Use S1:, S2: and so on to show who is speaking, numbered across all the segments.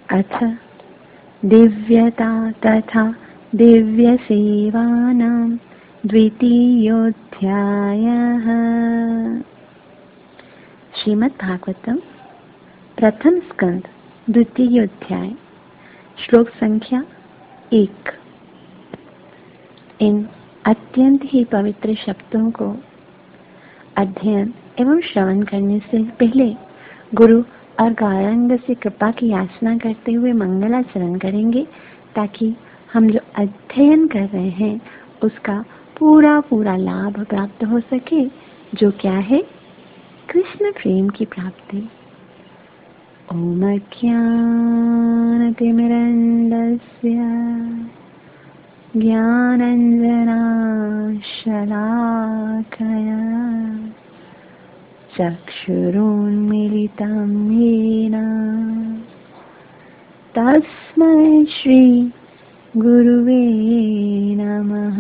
S1: अथ दिव्यता तथा दिव्यसेवानां द्वितीयोऽध्यायः। श्रीमद्भागवतम प्रथम स्कंद द्वितीयोऽध्याय, श्लोक संख्या 1। इन अत्यंत ही पवित्र शब्दों को अध्ययन एवं श्रवण करने से पहले गुरु और गौरांग से कृपा की याचना करते हुए मंगलाचरण करेंगे, ताकि हम जो अध्ययन कर रहे हैं उसका पूरा पूरा लाभ प्राप्त हो सके, जो क्या है? कृष्ण प्रेम की प्राप्ति। ओम ज्ञानतिमिरन्दस्य ज्ञानञ्जनाशलाकया चक्षुरुन्मीलितं येन तस्मै श्री गुरुवे नमः।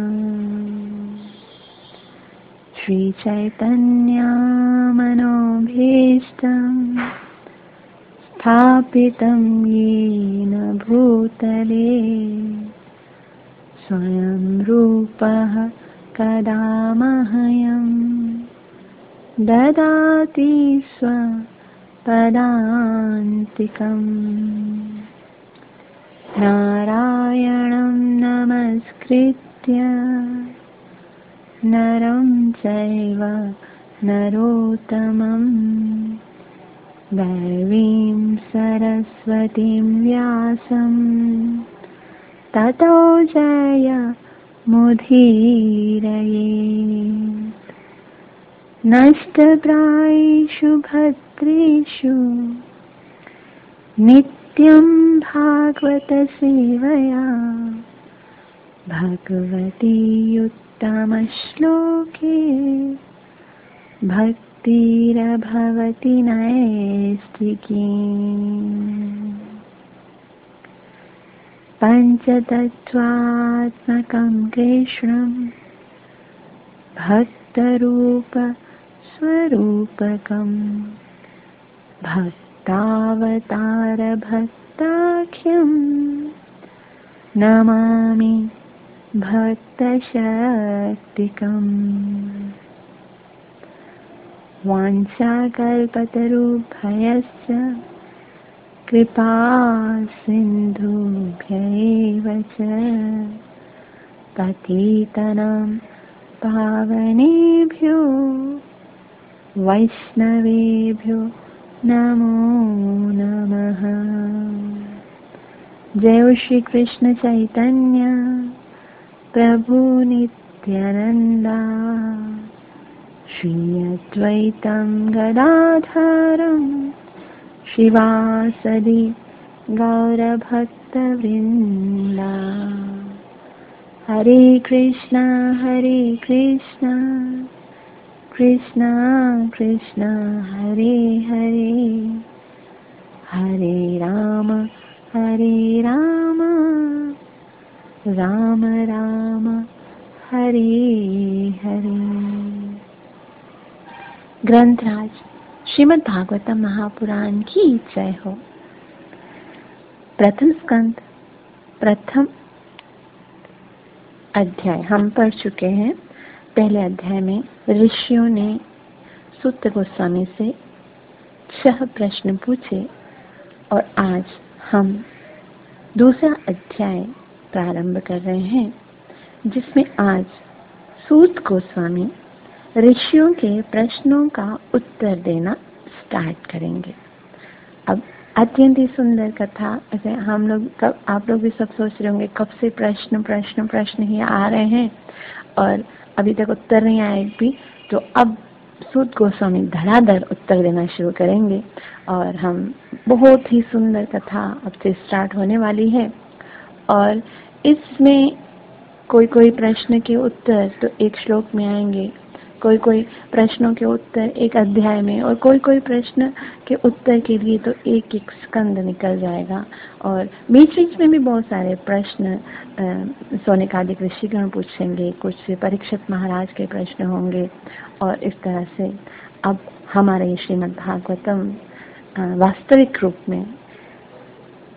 S1: श्रीचैतन्यमनोभीष्टं स्थापितं येन भूतले स्वयं रूपः कदा मह्यं ददाति स्वपदान्तिकम्। नारायणं नमस्कृत्य नरं चैव नरोत्तमं देवीं सरस्वतीं व्यासं ततो जयमुदीरयेत्। नष्टप्रायेषु भद्रेषु नित्यं भागवत सेवया भगवती उत्तमश्लोके भक्तिरभवति नैष्ठिकी। पञ्चतत्त्वात्मकं कृष्णं भक्तरूप स्वरूपकं भक्तावतार भक्ताख्यं नमामि भक्तशक्तिकम्। वाञ्छाकल्पतरुभ्यश्च कृपा सिन्धुभ्यैव च पतितानां पावनेभ्यो वैष्णवेभ्यो नमो नमः। जय श्री कृष्ण चैतन्य प्रभु नित्यानंदा, श्री अद्वैतं गदाधरं श्रीवासदि गौरभक्तवृन्दा। हरे कृष्णा कृष्णा कृष्णा हरे हरे, हरे राम राम राम हरे हरे। ग्रंथराज श्रीमद् भागवतम महापुराण की जय हो। प्रथम स्कंद प्रथम अध्याय हम पढ़ चुके हैं। पहले अध्याय में ऋषियों ने सूत गोस्वामी से 6 प्रश्न पूछे और आज हम दूसरा अध्याय प्रारंभ कर रहे हैं, जिसमें आज सूत गोस्वामी ऋषियों के प्रश्नों का उत्तर देना स्टार्ट करेंगे। अब अत्यंत ही सुंदर कथा। ऐसे हम लोग आप लोग भी सब सोच रहे होंगे कब से प्रश्न ही आ रहे हैं और अभी तक उत्तर नहीं आया एक भी। तो अब सूत गोस्वामी धड़ाधड़ उत्तर देना शुरू करेंगे और हम बहुत ही सुंदर कथा अब से स्टार्ट होने वाली है। और इसमें कोई प्रश्न के उत्तर तो एक श्लोक में आएंगे, कोई प्रश्नों के उत्तर एक अध्याय में, और कोई प्रश्न के उत्तर के लिए तो एक स्कंद निकल जाएगा। और बीच में भी बहुत सारे प्रश्न सौनकादिक ऋषिगण पूछेंगे, कुछ परीक्षित महाराज के प्रश्न होंगे। और इस तरह से अब हमारे श्रीमद् भागवतम वास्तविक रूप में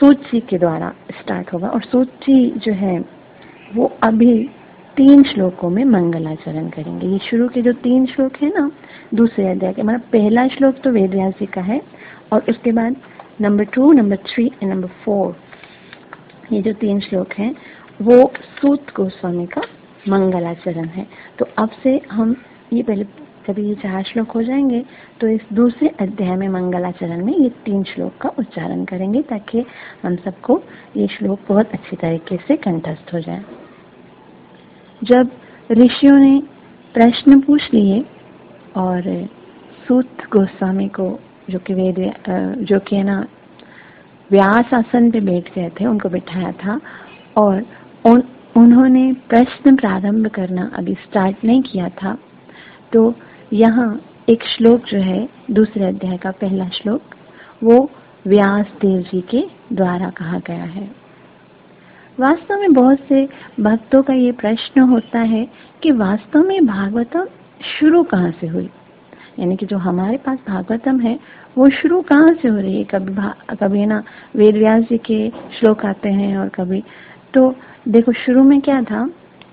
S1: सूची के द्वारा स्टार्ट होगा, और सूची जो है वो अभी 3 श्लोकों में मंगलाचरण करेंगे। ये शुरू के जो 3 श्लोक है ना दूसरे अध्याय के, मतलब पहला श्लोक तो वेदव्यास जी का है, और उसके बाद नंबर 2, नंबर 3 और नंबर 4, ये जो 3 श्लोक हैं वो सूत गोस्वामी का मंगलाचरण है। तो अब से हम ये पहले कभी ये 4 श्लोक हो जाएंगे तो इस दूसरे अध्याय में मंगलाचरण में ये 3 श्लोक का उच्चारण करेंगे, ताकि हम सबको ये श्लोक बहुत अच्छी तरीके से कंठस्थ हो जाए। जब ऋषियों ने प्रश्न पूछ लिए और सूत गोस्वामी को, जो कि ना व्यास आसन पे बैठ गए थे, उनको बिठाया था, और उन्होंने प्रश्न प्रारंभ करना अभी स्टार्ट नहीं किया था, तो यहाँ एक श्लोक जो है दूसरे अध्याय का पहला श्लोक, वो व्यास देव जी के द्वारा कहा गया है। वास्तव में बहुत से भक्तों का ये प्रश्न होता है कि वास्तव में भागवतम शुरू कहाँ से हुई, यानी कि जो हमारे पास भागवतम है वो शुरू कहाँ से हो रही है। कभी ना वेदव्यास जी के श्लोक आते हैं और कभी, तो देखो शुरू में क्या था,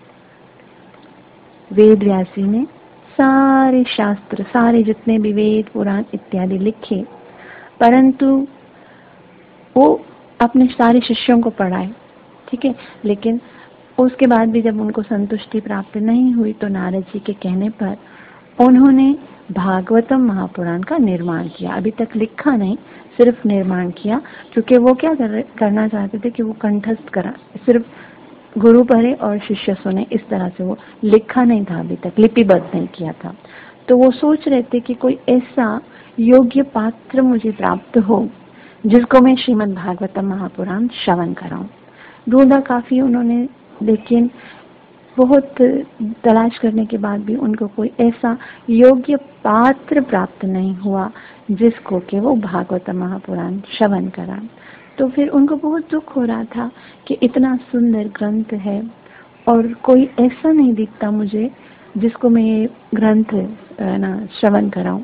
S1: वेदव्यास जी ने सारे शास्त्र, सारे जितने भी वेद पुराण इत्यादि लिखे, परंतु वो अपने सारे शिष्यों को पढ़ाए, ठीक है, लेकिन उसके बाद भी जब उनको संतुष्टि प्राप्त नहीं हुई तो नारद जी के कहने पर उन्होंने भागवतम महापुराण का निर्माण किया। अभी तक लिखा नहीं, सिर्फ निर्माण किया, क्योंकि वो क्या करना चाहते थे कि वो कंठस्थ करा, सिर्फ गुरु पढ़े और शिष्य सुने, इस तरह से, वो लिखा नहीं था, अभी तक लिपिबद्ध नहीं किया था। तो वो सोच रहे थे कि कोई ऐसा योग्य पात्र मुझे प्राप्त हो जिसको मैं श्रीमद् भागवतम महापुराण श्रवण कराऊं। ढूंढा काफी उन्होंने, लेकिन बहुत तलाश करने के बाद भी उनको कोई ऐसा योग्य पात्र प्राप्त नहीं हुआ जिसको कि वो भागवतम महापुराण श्रवण करा। तो फिर उनको बहुत दुख हो रहा था कि इतना सुंदर ग्रंथ है और कोई ऐसा नहीं दिखता मुझे जिसको मैं ये ग्रंथ ना श्रवण कराऊं।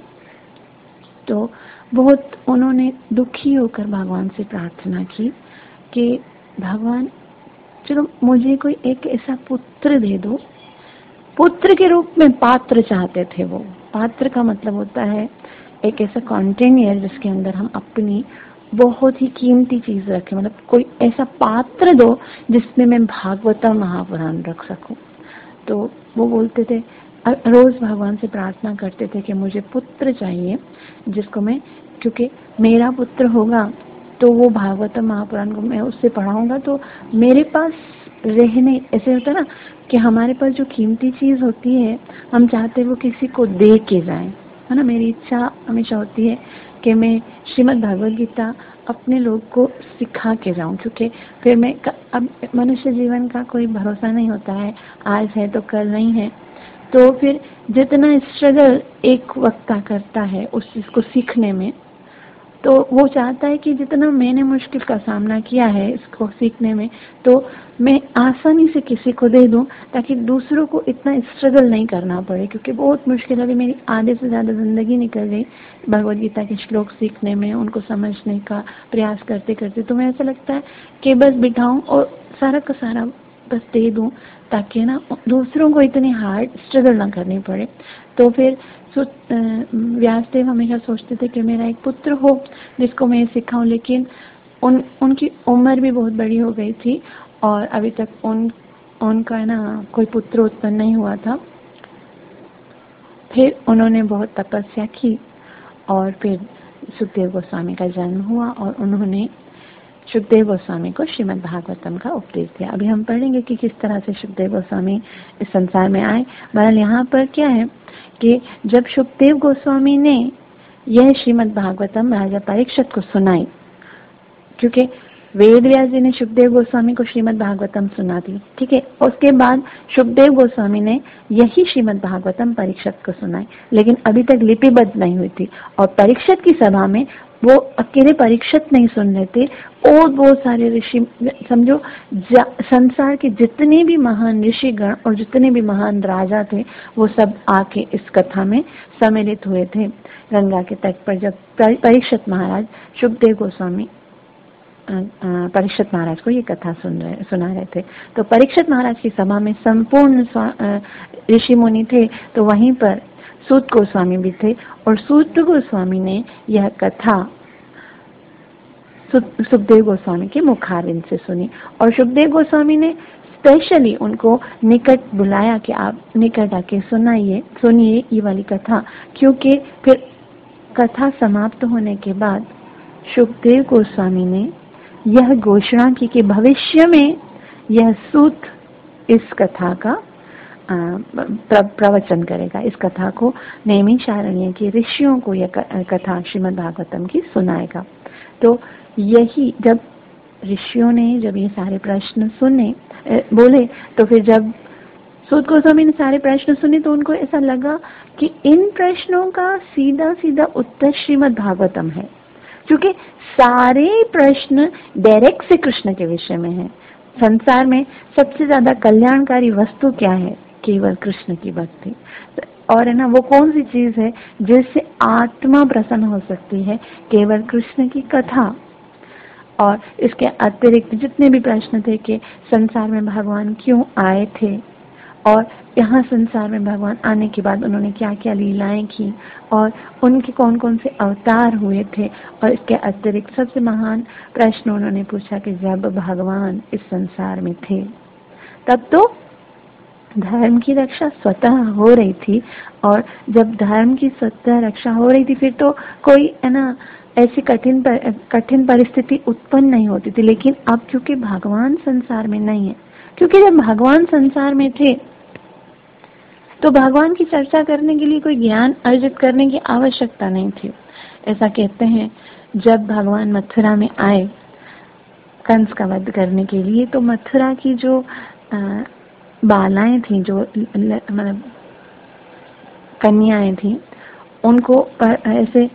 S1: तो बहुत उन्होंने दुखी होकर भगवान से प्रार्थना की कि भगवान चलो मुझे कोई एक ऐसा पुत्र दे दो। पुत्र के रूप में पात्र चाहते थे वो। पात्र का मतलब होता है एक ऐसा कंटेनर जिसके अंदर हम अपनी बहुत ही कीमती चीज रखें, मतलब कोई ऐसा पात्र दो जिसमें मैं भागवतम महापुराण रख सकूं। तो वो बोलते थे, रोज भगवान से प्रार्थना करते थे कि मुझे पुत्र चाहिए जिसको मैं, क्योंकि मेरा पुत्र होगा तो वो भागवतम महापुराण को मैं उससे पढ़ाऊंगा तो मेरे पास रहने, ऐसे होता है ना कि हमारे पास जो कीमती चीज होती है हम चाहते हैं वो किसी को दे के जाए, है ना। मेरी इच्छा हमेशा होती है कि मैं श्रीमद् भागवत गीता अपने लोग को सिखा के जाऊं, क्योंकि फिर मैं, अब मनुष्य जीवन का कोई भरोसा नहीं होता है, आज है तो कल नहीं है। तो फिर जितना स्ट्रगल एक वक्ता करता है उस चीज को सीखने में, तो वो चाहता है कि जितना मैंने मुश्किल का सामना किया है इसको सीखने में, तो मैं आसानी से किसी को दे दूं ताकि दूसरों को इतना स्ट्रगल नहीं करना पड़े। क्योंकि बहुत मुश्किल, अभी मेरी आधे से ज्यादा जिंदगी निकल गई भगवद गीता के श्लोक सीखने में, उनको समझने का प्रयास करते करते। तो मैं ऐसा लगता है कि बस बिठाऊं और सारा का सारा बस दे दूं ताकि ना दूसरों को इतनी हार्ड स्ट्रगल ना करनी पड़े। तो फिर व्यासदेव हमेशा सोचते थे कि मेरा एक पुत्र हो जिसको मैं सिखाऊं, लेकिन उनकी उम्र भी बहुत बड़ी हो गई थी और अभी तक उनका ना कोई पुत्र उत्पन्न नहीं हुआ था। फिर उन्होंने बहुत तपस्या की और फिर सुखदेव गोस्वामी का जन्म हुआ और उन्होंने सुखदेव गोस्वामी को श्रीमद् भागवतम का उपदेश दिया। अभी हम पढ़ेंगे कि किस तरह से सुखदेव गोस्वामी इस संसार में आए। बहरहाल यहाँ पर क्या है कि जब सुखदेव गोस्वामी ने यह श्रीमद् भागवतम राजा परीक्षित को सुनाई, क्योंकि वेद व्यास जी ने सुखदेव गोस्वामी को श्रीमद् भागवतम सुना दी, ठीक है, उसके बाद सुखदेव गोस्वामी ने यही श्रीमद् भागवतम परीक्षित को सुनाई, लेकिन अभी तक लिपिबद्ध नहीं हुई थी। और परीक्षित की सभा में वो अकेले परीक्षित नहीं सुन रहे थे, और बहुत सारे ऋषि, समझो संसार के जितने भी महान ऋषिगण और जितने भी महान राजा थे वो सब आके इस कथा में सम्मिलित हुए थे गंगा के तट पर। जब परीक्षित महाराज सुखदेव गोस्वामी परीक्षित महाराज को ये कथा सुना रहे थे। तो परीक्षित महाराज की सभा में संपूर्ण ऋषि मुनि थे, तो वहीं पर सूत गोस्वामी भी थे और सूत गोस्वामी ने यह कथा सुखदेव गोस्वामी के मुखारविंद से सुनी और सुखदेव गोस्वामी ने स्पेशली उनको निकट बुलाया कि आप निकट आके सुनिए ये वाली कथा, क्योंकि फिर कथा समाप्त होने के बाद सुखदेव गोस्वामी ने यह घोषणा की कि भविष्य में यह सूत इस कथा का प्रवचन करेगा, इस कथा को नैमिषारण्य के ऋषियों को यह कथा श्रीमद् भागवतम की सुनाएगा। तो यही जब ऋषियों ने जब ये सारे प्रश्न बोले, तो फिर जब सूत गोस्वामी ने सारे प्रश्न सुने तो उनको ऐसा लगा कि इन प्रश्नों का सीधा सीधा उत्तर श्रीमद् भागवतम है, क्योंकि सारे प्रश्न डायरेक्ट से कृष्ण के विषय में है। संसार में सबसे ज्यादा कल्याणकारी वस्तु क्या है? केवल कृष्ण की भक्ति। और है ना, वो कौन सी चीज है जिससे आत्मा प्रसन्न हो सकती है? केवल कृष्ण की कथा। और इसके अतिरिक्त जितने भी प्रश्न थे कि संसार में भगवान क्यों आए थे और यहाँ संसार में भगवान आने के बाद उन्होंने क्या क्या लीलाएं की और उनके कौन कौन से अवतार हुए थे, और इसके अतिरिक्त सबसे महान प्रश्न उन्होंने पूछा कि जब भगवान इस संसार में थे तब तो धर्म की रक्षा स्वतः हो रही थी, और जब धर्म की स्वतः रक्षा हो रही थी फिर तो कोई है ना ऐसी कठिन परिस्थिति उत्पन्न नहीं होती थी। लेकिन अब क्योंकि भगवान संसार में नहीं है, क्योंकि जब भगवान संसार में थे तो भगवान की चर्चा करने के लिए कोई ज्ञान अर्जित करने की आवश्यकता नहीं थी। ऐसा कहते हैं जब भगवान मथुरा में आए कंस का वध करने के लिए, तो मथुरा की जो बालाएं थी, जो मतलब कन्याएं थी, उनको ऐसे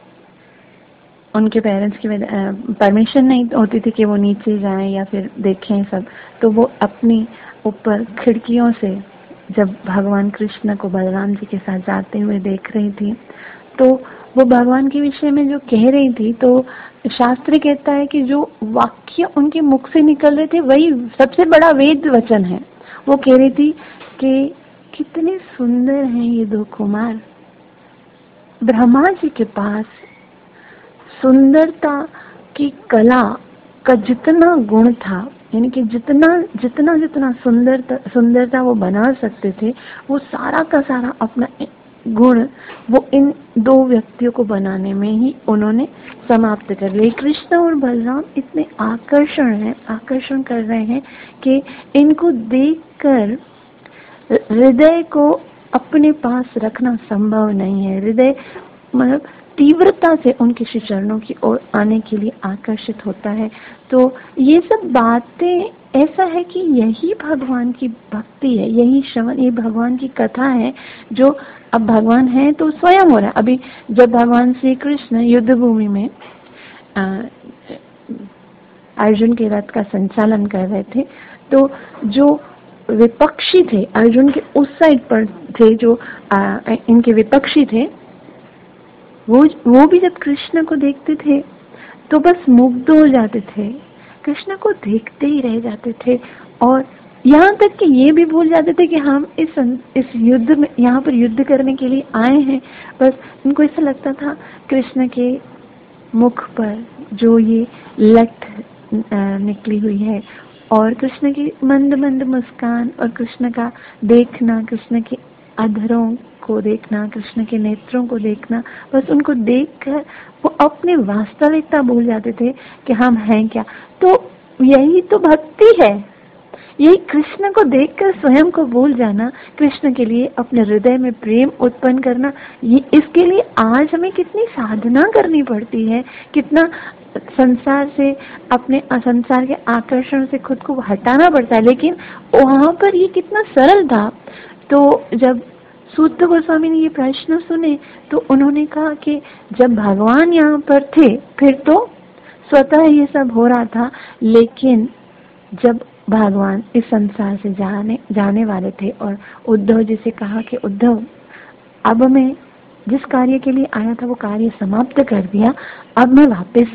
S1: उनके पेरेंट्स की परमिशन नहीं होती थी कि वो नीचे जाएं या फिर देखें सब, तो वो अपनी ऊपर खिड़कियों से जब भगवान कृष्ण को बलराम जी के साथ जाते हुए देख रही थी, तो वो भगवान के विषय में जो कह रही थी, तो शास्त्र कहता है कि जो वाक्य उनके मुख से निकल रहे थे वही सबसे बड़ा वेद वचन है। वो कह रही थी कि कितने सुंदर हैं ये दो कुमार। ब्रह्मा जी के पास सुंदरता की कला का जितना गुण था, यानी कि जितना सुंदरता वो बना सकते थे, वो सारा का सारा अपना गुण वो इन दो व्यक्तियों को बनाने में ही उन्होंने समाप्त कर लिया। कृष्ण और बलराम इतने आकर्षण कर रहे हैं कि इनको देखकर हृदय को अपने पास रखना संभव नहीं है। हृदय मतलब तीव्रता से उनके श्री चरणों की ओर आने के लिए आकर्षित होता है। तो ये सब बातें ऐसा है कि यही भगवान की भक्ति है, यही श्रवण, ये भगवान की कथा है जो अब भगवान है तो स्वयं हो रहा है। अभी जब भगवान श्री कृष्ण युद्ध भूमि में अर्जुन के रथ का संचालन कर रहे थे, तो जो विपक्षी थे, अर्जुन के उस साइड पर थे, जो इनके विपक्षी थे, वो भी जब कृष्ण को देखते थे तो बस मुग्ध हो जाते थे, कृष्ण को देखते ही रह जाते थे, और यहाँ तक कि ये भी भूल जाते थे कि हम इस युद्ध में यहाँ पर युद्ध करने के लिए आए हैं। बस इनको ऐसा लगता था कृष्ण के मुख पर जो ये लट निकली हुई है, और कृष्ण की मंद मंद मुस्कान, और कृष्ण का देखना, कृष्ण के अधरों को देखना, कृष्ण के नेत्रों को देखना, बस उनको देखकर वो अपने वास्तविकता भूल जाते थे कि हम हैं क्या। तो यही तो भक्ति है, यही कृष्ण को देखकर स्वयं को भूल जाना, कृष्ण के लिए अपने हृदय में प्रेम उत्पन्न करना। ये इसके लिए आज हमें कितनी साधना करनी पड़ती है, कितना संसार से, अपने संसार के आकर्षण से खुद को हटाना पड़ता है, लेकिन वहां पर ये कितना सरल था। तो जब सूत गोस्वामी ने ये प्रश्न सुने तो उन्होंने कहा कि जब भगवान यहाँ पर थे फिर तो स्वतः ये सब हो रहा था, लेकिन जब भगवान इस संसार से जाने वाले थे और उद्धव जी से कहा कि उद्धव, अब मैं जिस कार्य के लिए आया था वो कार्य समाप्त कर दिया, अब मैं वापस से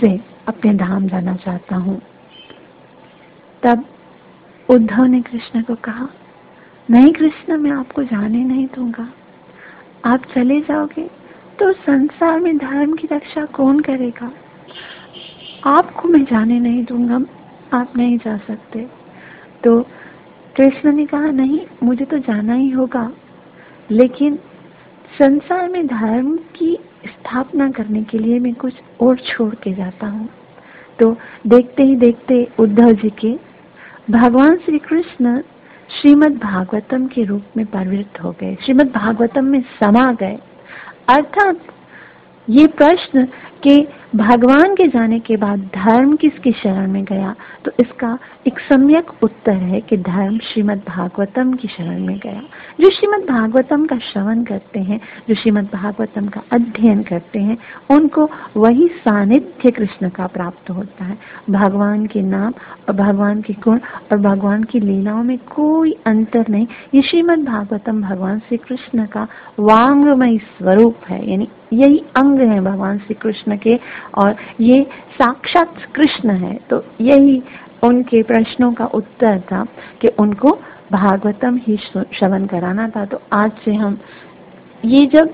S1: अपने धाम जाना चाहता हूँ। तब उद्धव ने कृष्ण को कहा, नहीं कृष्ण, मैं आपको जाने नहीं दूंगा। आप चले जाओगे तो संसार में धर्म की रक्षा कौन करेगा? आपको मैं जाने नहीं दूंगा, आप नहीं जा सकते। तो कृष्ण ने कहा, नहीं, मुझे तो जाना ही होगा, लेकिन संसार में धर्म की स्थापना करने के लिए मैं कुछ और छोड़ के जाता हूँ। तो देखते ही देखते उद्धव जी के भगवान श्री कृष्ण श्रीमद् भागवतम के रूप में प्रवृत्त हो गए, श्रीमद् भागवतम में समा गए। अर्थात ये प्रश्न कि भगवान के जाने के बाद धर्म किसकी शरण में गया, तो इसका एक सम्यक उत्तर है कि धर्म श्रीमद् भागवतम की शरण में गया। जो श्रीमद् भागवतम का श्रवण करते हैं, जो श्रीमद् भागवतम का अध्ययन करते हैं, उनको वही सानिध्य कृष्ण का प्राप्त होता है। भगवान के नाम और भगवान के गुण और भगवान की लीलाओं में कोई अंतर नहीं। ये श्रीमद् भागवतम भगवान श्री कृष्ण का वांग्मय स्वरूप है, यानी यही अंग है भगवान श्री कृष्ण के, और ये साक्षात कृष्ण है। तो यही उनके प्रश्नों का उत्तर था कि उनको भागवतम ही श्रवण कराना था। तो आज से हम ये, जब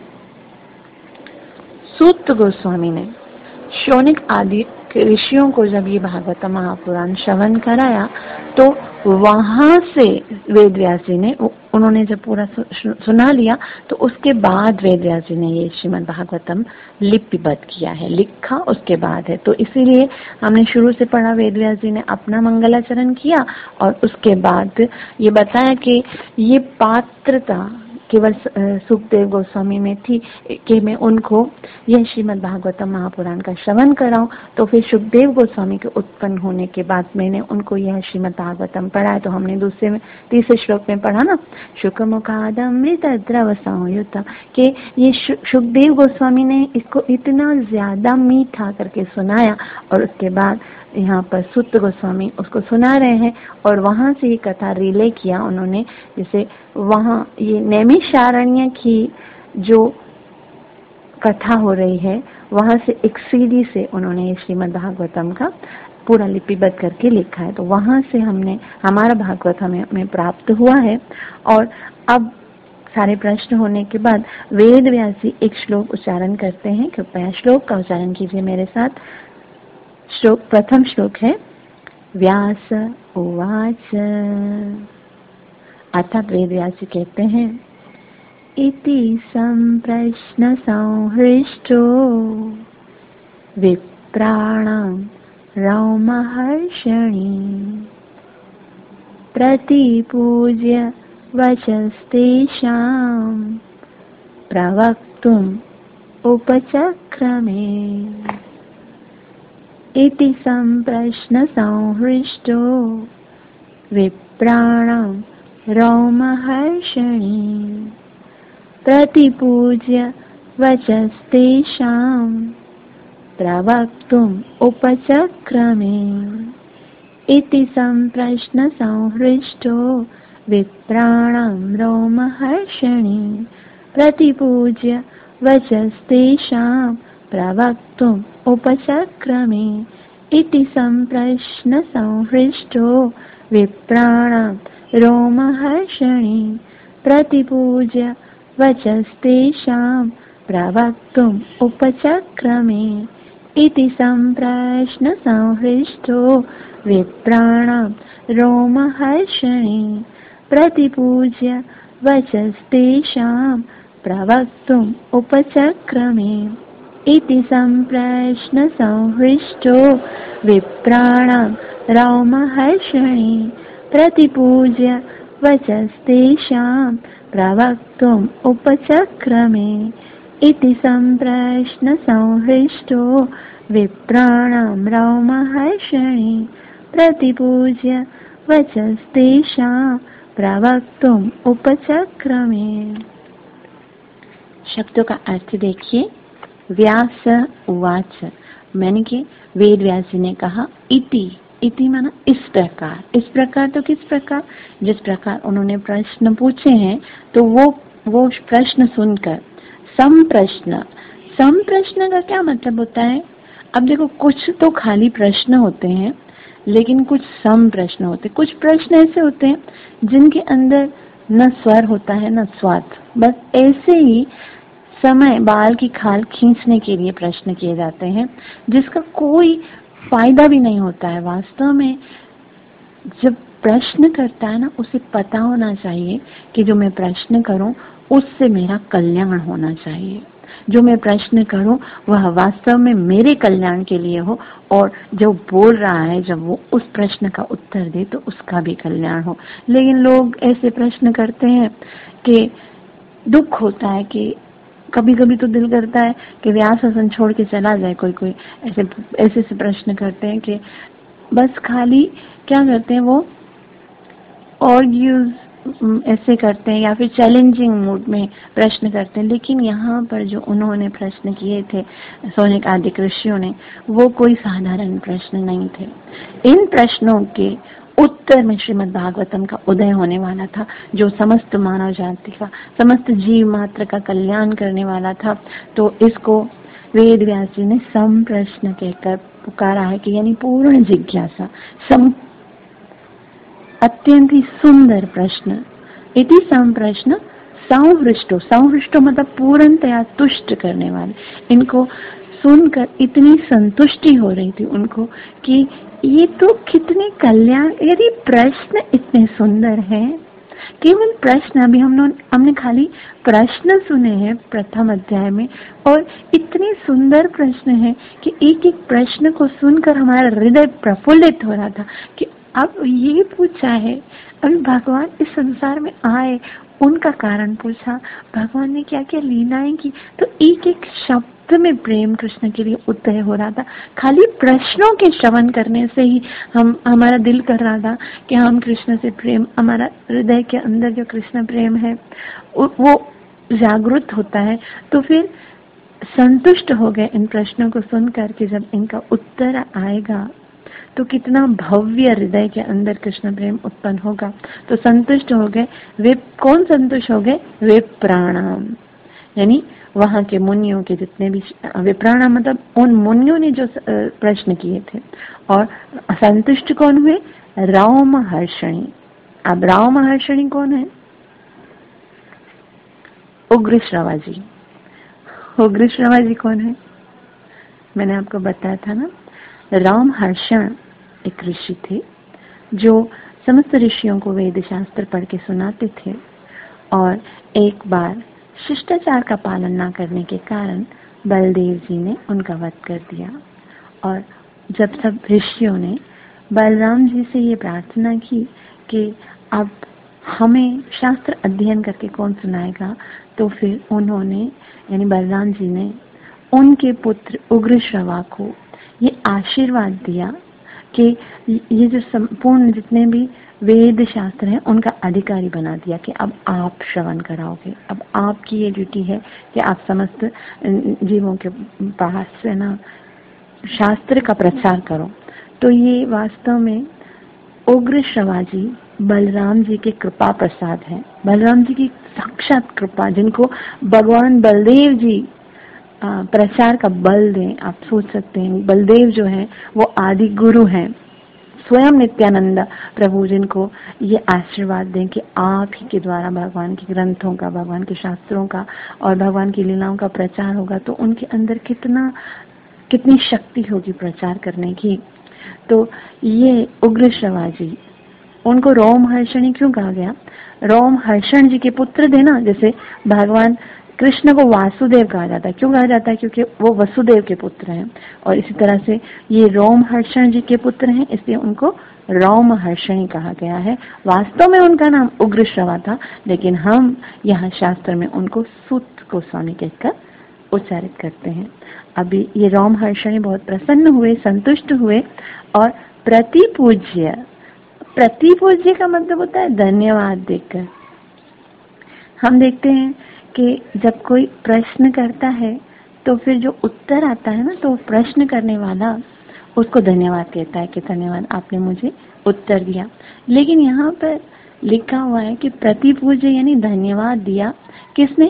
S1: सूत गोस्वामी ने शौनक आदि ऋषियों को जब ये भागवतम महापुराण श्रवण कराया, तो वहां से वेद व्यास जी ने, उन्होंने जब पूरा सुना लिया, तो उसके बाद वेद व्यास जी ने ये श्रीमद् भागवतम लिपिबद्ध किया है, लिखा उसके बाद है। तो इसीलिए हमने शुरू से पढ़ा, वेद व्यास जी ने अपना मंगलाचरण किया और उसके बाद ये बताया कि ये पात्रता केवल सुखदेव गोस्वामी में थी कि मैं उनको यह श्रीमद् भागवतम महापुराण का श्रवण कराऊं। तो फिर सुखदेव गोस्वामी के उत्पन्न होने के बाद मैंने उनको यह श्रीमद् भागवतम पढ़ाया। तो हमने तीसरे श्लोक में पढ़ा ना, शुकमुखादमृत द्रव संयुतम, कि ये सुखदेव गोस्वामी ने इसको इतना ज्यादा मीठा करके सुनाया, और उसके बाद यहाँ पर सूत गोस्वामी उसको सुना रहे हैं और वहां से ये कथा रिले किया उन्होंने। जैसे वहां ये नैमिषारण्य की जो कथा हो रही है, वहां से एक सीडी से उन्होंने श्रीमद् भागवतम का पूरा लिपिबद्ध करके लिखा है। तो वहां से हमारा भागवत हमें प्राप्त हुआ है। और अब सारे प्रश्न होने के बाद वेद व्यास जी एक श्लोक उच्चारण करते हैं। कृपया श्लोक का उच्चारण कीजिए मेरे साथ। प्रथम श्लोक है, व्यास उवाच। अर्थात वेद व्यास जी कहते हैं, इति संप्रश्न संहृष्टो विप्राणां रौमहर्षणि प्रतिपूज्य वचस्तेषां प्रवक्तुम् उपचक्रमे। इति संप्रश्न संहृष्टो विप्राणां रौमहर्षणि प्रतिपूज्य वचस्तेषां प्रवक्तुम् उपचक्रमे। इति संप्रश्न संहृष्टो विप्राणां रौमहर्षणि प्रतिपूज्य वचस्तेषां प्रवक्तुम् उपचक्रमे। इति संप्रश्न संहृष्टो विप्राणां रोमहर्षणि प्रतिपूज्य वचस्तेषां प्रवक्तुम् उपचक्रमे। इति संप्रश्न संहृष्टो विप्राणां रोमहर्षणि प्रतिपूज्य वचस्तेषां प्रवक्तुम् उपचक्रमे। इति संप्रश्न संहृष्टो विप्राणां रौमहर्षणि प्रतिपूज्य वचस्तेषां प्रवक्तुम् उपचक्रमे। इति संप्रश्न संहृष्टो विप्राणां रौमहर्षणि प्रतिपूज्य वचस्तेषां प्रवक्तुम् उपचक्रमे। शब्दों का अर्थ देखिए। व्यास उवाच, मैंने कि वेद व्यास जी ने कहा, इति माना इस प्रकार। इस प्रकार तो किस प्रकार? जिस प्रकार उन्होंने प्रश्न पूछे हैं, तो वो प्रश्न सुनकर। संप्रश्न का क्या मतलब होता है? अब देखो, कुछ तो खाली प्रश्न होते हैं, लेकिन कुछ सम प्रश्न होते हैं। कुछ प्रश्न ऐसे होते हैं जिनके अंदर न स्वर होता है न स्वाद, बस ऐसे ही समय बाल की खाल खींचने के लिए प्रश्न किए जाते हैं, जिसका कोई फायदा भी नहीं होता है। वास्तव में जब प्रश्न करता है ना, उसे पता होना चाहिए कि जो मैं प्रश्न करूं उससे मेरा कल्याण होना चाहिए। जो मैं प्रश्न करूं वह वास्तव में मेरे कल्याण के लिए हो, और जो बोल रहा है जब वो उस प्रश्न का उत्तर दे तो उसका भी कल्याण हो। लेकिन लोग ऐसे प्रश्न करते हैं कि दुख होता है, कि कभी कभी तो दिल करता है कि व्यास आसन छोड़ के चला जाए। कोई कोई ऐसे ऐसे प्रश्न करते हैं कि बस खाली क्या करते हैं वो, और ऐसे करते हैं या फिर चैलेंजिंग मूड में प्रश्न करते हैं। लेकिन यहाँ पर जो उन्होंने प्रश्न किए थे सौनक आदि ऋषियों ने, वो कोई साधारण प्रश्न नहीं थे। इन प्रश्नों के उत्तर में श्रीमद् भागवतम का उदय होने वाला था, जो समस्त मानव जाति का, समस्त जीव मात्र का कल्याण करने वाला था। तो इसको वेद व्यास जी ने सम प्रश्न कहकर पुकारा है, कि यानी पूर्ण जिज्ञासा, अत्यंत ही सुंदर प्रश्न। इति सम प्रश्न संहृष्टो, संहृष्टो मतलब पूर्णतया तुष्ट करने वाले। इनको सुनकर इतनी संतुष्टि हो रही थी उनको कि ये तो कितने कल्याण, यदि प्रश्न इतने सुंदर हैं। केवल प्रश्न, अभी हमने खाली प्रश्न सुने हैं प्रथम अध्याय में, और इतने सुंदर प्रश्न हैं कि एक एक प्रश्न को सुनकर हमारा हृदय प्रफुल्लित हो रहा था कि अब ये पूछा है, अभी भगवान इस संसार में आए, उनका कारण पूछा, भगवान ने क्या क्या लीलाएं की, तो एक एक शब्द में प्रेम कृष्ण के लिए उदय हो रहा था। खाली प्रश्नों के श्रवण करने से ही हमारा दिल कर रहा था कि हम कृष्ण से प्रेम, हमारा हृदय के अंदर जो कृष्ण प्रेम है वो जागृत होता है। तो फिर संतुष्ट हो गए इन प्रश्नों को सुनकर कि जब इनका उत्तर आएगा तो कितना भव्य हृदय के अंदर कृष्ण प्रेम उत्पन्न होगा। तो संतुष्ट हो गए वे। कौन संतुष्ट हो गए? वे प्राणाम, यानी वहां के मुनियों के जितने भी, विप्राणाम मतलब उन मुनियों ने जो प्रश्न किए थे। और संतुष्ट कौन हुए? राम हर्षणी। अब राम हर्षणी कौन है? उग्र श्रवा जी। उग्र श्रवा जी कौन है? मैंने आपको बताया था ना, राम हर्षण एक ऋषि थे जो समस्त ऋषियों को वेद शास्त्र पढ़ के सुनाते थे। और एक बार शिष्टाचार का पालन न करने के कारण बलदेव जी ने उनका वध कर दिया। और जब सब ऋषियों ने बलराम जी से ये प्रार्थना की कि अब हमें शास्त्र अध्ययन करके कौन सुनाएगा, तो फिर उन्होंने, यानी बलराम जी ने उनके पुत्र उग्रश्रवा को ये आशीर्वाद दिया कि ये जो संपूर्ण जितने भी वेद शास्त्र हैं उनका अधिकारी बना दिया कि अब आप श्रवण कराओगे। अब आपकी ये ड्यूटी है कि आप समस्त जीवों के पास से ना शास्त्र का प्रचार करो। तो ये वास्तव में उग्र श्रवा जी बलराम जी के कृपा प्रसाद है, बलराम जी की साक्षात कृपा, जिनको भगवान बलदेव जी प्रचार का बल दें। आप सोच सकते हैं बलदेव जो है वो आदि गुरु हैं, स्वयं नित्यानंद प्रभु जिनको ये आशीर्वाद दें कि आप ही के द्वारा भगवान के ग्रंथों का, भगवान के शास्त्रों का और भगवान की लीलाओं का प्रचार होगा। तो उनके अंदर कितनी शक्ति होगी प्रचार करने की। तो ये उग्र श्रवा जी, उनको रोम हर्षणी क्यों कहा गया? रोम हर्षण जी के पुत्र थे ना, जैसे भगवान कृष्ण को वासुदेव कहा जाता है। क्यों कहा जाता है? क्योंकि वो वसुदेव के पुत्र हैं। और इसी तरह से ये रोम हर्षण जी के पुत्र हैं, इसलिए उनको रोम हर्षणी कहा गया है। वास्तव में उनका नाम उग्र श्रवा था, लेकिन हम यहाँ शास्त्र में उनको सूत गोस्वामी कहकर उच्चारित करते हैं। अभी ये रोम हर्षणी बहुत प्रसन्न हुए, संतुष्ट हुए और प्रतिपूज्य, प्रतिपूज्य का मतलब होता है धन्यवाद देकर। हम देखते हैं कि जब कोई प्रश्न करता है तो फिर जो उत्तर आता है ना, तो प्रश्न करने वाला उसको धन्यवाद कहता है कि धन्यवाद आपने मुझे उत्तर दिया। लेकिन यहाँ पर लिखा हुआ है कि प्रतिपूज्य यानी धन्यवाद दिया किसने?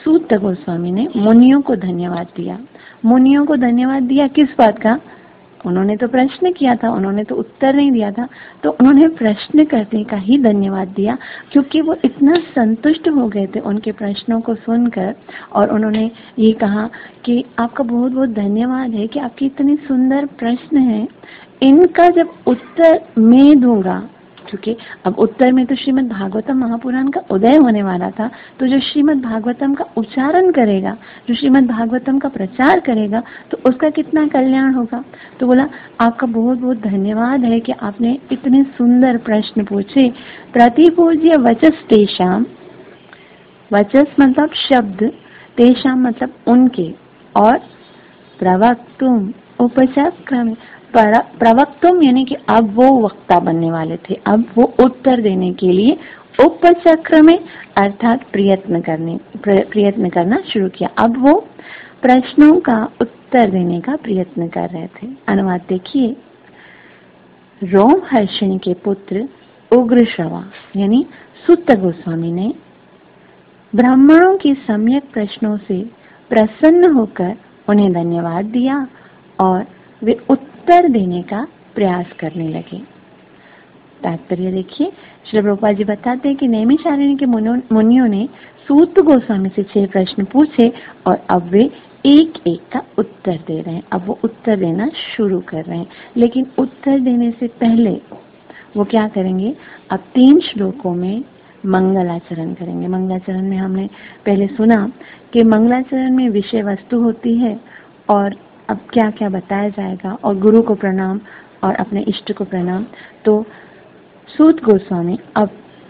S1: सूत गोस्वामी ने मुनियों को धन्यवाद दिया। मुनियों को धन्यवाद दिया किस बात का? उन्होंने तो प्रश्न किया था, उन्होंने तो उत्तर नहीं दिया था, तो उन्होंने प्रश्न करने का ही धन्यवाद दिया, क्योंकि वो इतना संतुष्ट हो गए थे उनके प्रश्नों को सुनकर। और उन्होंने ये कहा कि आपका बहुत बहुत धन्यवाद है कि आपके इतने सुंदर प्रश्न हैं, इनका जब उत्तर मैं दूंगा, क्योंकि अब उत्तर में तो श्रीमद् भागवतम महापुराण का उदय होने वाला था, तो जो श्रीमद् भागवतम का उच्चारण करेगा, जो श्रीमद् भागवतम का प्रचार करेगा, तो उसका कितना कल्याण होगा। तो बोला आपका बहुत बहुत धन्यवाद है कि आपने इतने सुंदर प्रश्न पूछे। प्रतिपूज्य वचस तेषाम, वचस मतलब शब्द, तेषाम मतलब उनके, और प्रवक्तुम उपचक्रम, प्रवक्तुम यानी कि अब वो वक्ता बनने वाले थे, अब वो उत्तर देने के लिए उपचक्र में अर्थात प्रयत्न करना शुरू किया। अब वो प्रश्नों का उत्तर देने का प्रयत्न कर रहे थे। अनुवाद देखिए। रोमहर्षिणी के पुत्र उग्रश्रवा यानी सूत गोस्वामी ने ब्राह्मणों के सम्यक प्रश्नों से प्रसन्न होकर उन्हें धन्यवाद दिया और वे उत्तर देने का प्रयास करने लगे। तात्पर्य देखिए, श्री प्रभुपाद जी बताते हैं कि नैमिषारण्य के मुनियों ने सूत गोस्वामी से 6 प्रश्न पूछे और अब वे एक एक का उत्तर दे रहे हैं। अब वो उत्तर देना शुरू कर रहे हैं, लेकिन उत्तर देने से पहले वो क्या करेंगे? अब 3 श्लोकों में मंगलाचरण करेंगे। मंगलाचरण में हमने पहले सुना कि मंगलाचरण में विषय वस्तु होती है और अब क्या क्या बताया जाएगा, और गुरु को प्रणाम और अपने इष्ट को प्रणाम। तो सूत गोस्वामी अब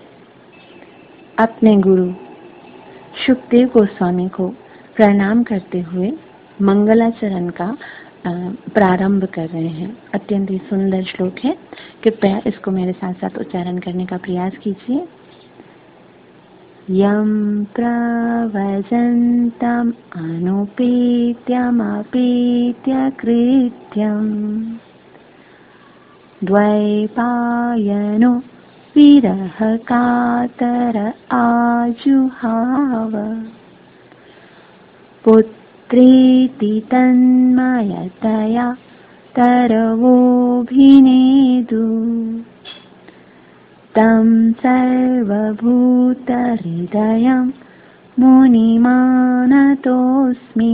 S1: अपने गुरु शुकदेव गोस्वामी को प्रणाम करते हुए मंगलाचरण का प्रारंभ कर रहे हैं। अत्यंत ही सुंदर श्लोक है, कृपया इसको मेरे साथ साथ उच्चारण करने का प्रयास कीजिए। यं प्रव्रजन्तम् अनुपेत्यमपेत्य कृत्यम् द्वैपायनो विरह कातर आजुहाव पुत्रेति तन्मयतया तरवोऽभिनेदु तं सर्वभूतहृदयं मुनिमानतोऽस्मि।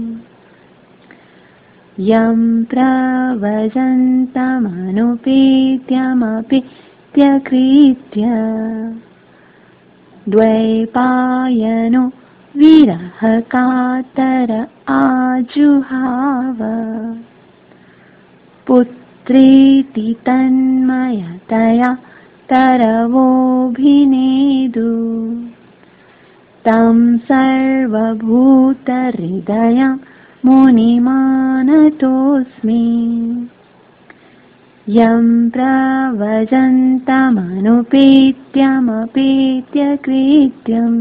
S1: यं प्रव्रजन्तमनुपेत्यमपेत्य द्वैपायनो विरह कातर आजुहाव पुत्रेति तन्मयतया तरवोऽभिनेदु तं सर्वभूतहृदयं मुनिमानतोऽस्मि। यं प्रव्रजन्तमनुपेत्यमपेत्य कृत्यम्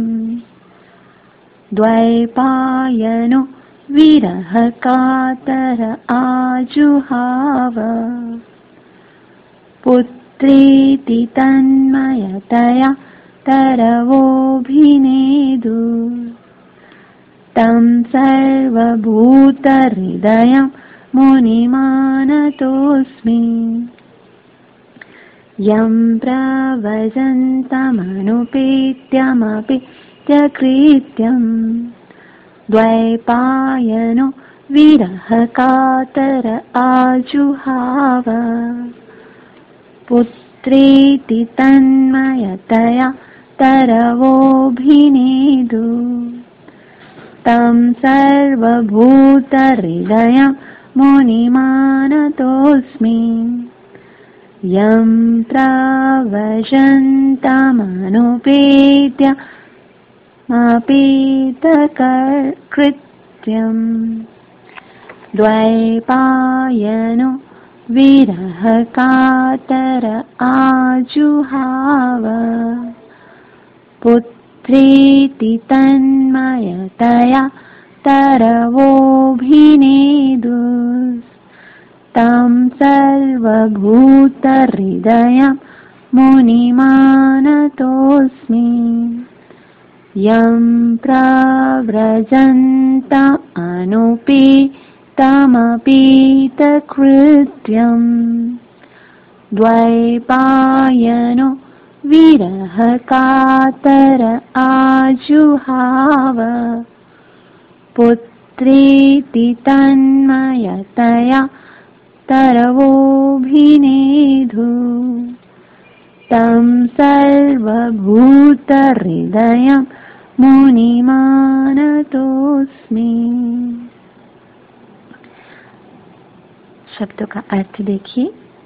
S1: द्वैपायनो विरह कातर आजुहाव पुत्रेति तन्मयतया तरवोऽभिनेदु तं सर्वभूतहृदयं मुनिमानतोऽस्मि। यं प्रव्रजन्तमनुपेत्यमपेत्य कृत्यम् द्वैपायनो विरह कातर आजुहाव पुत्रेति तन्मयतया तरवोऽभिनेदु तं सर्वभूतहृदयं मुनिमानतोऽस्मि। यं प्रव्रजन्तमनुपेत्यमपेत्य द्वैपायनो विरह कातर आजुहाव पुत्रेति तन्मयतया तरवोऽभिनेदु तं सर्वभूतहृदयं मुनिमानतोऽस्मि। यं प्रव्रजन्त अनुपेतमपीतकृत्यम् द्वैपायनो विरह कातर आजुहाव पुत्रेति तन्मयतया तरवोऽभिनेदु तं सर्वभूतहृदयं मुनिमानतोऽस्मि। शब्दों का अर्थ देखिए।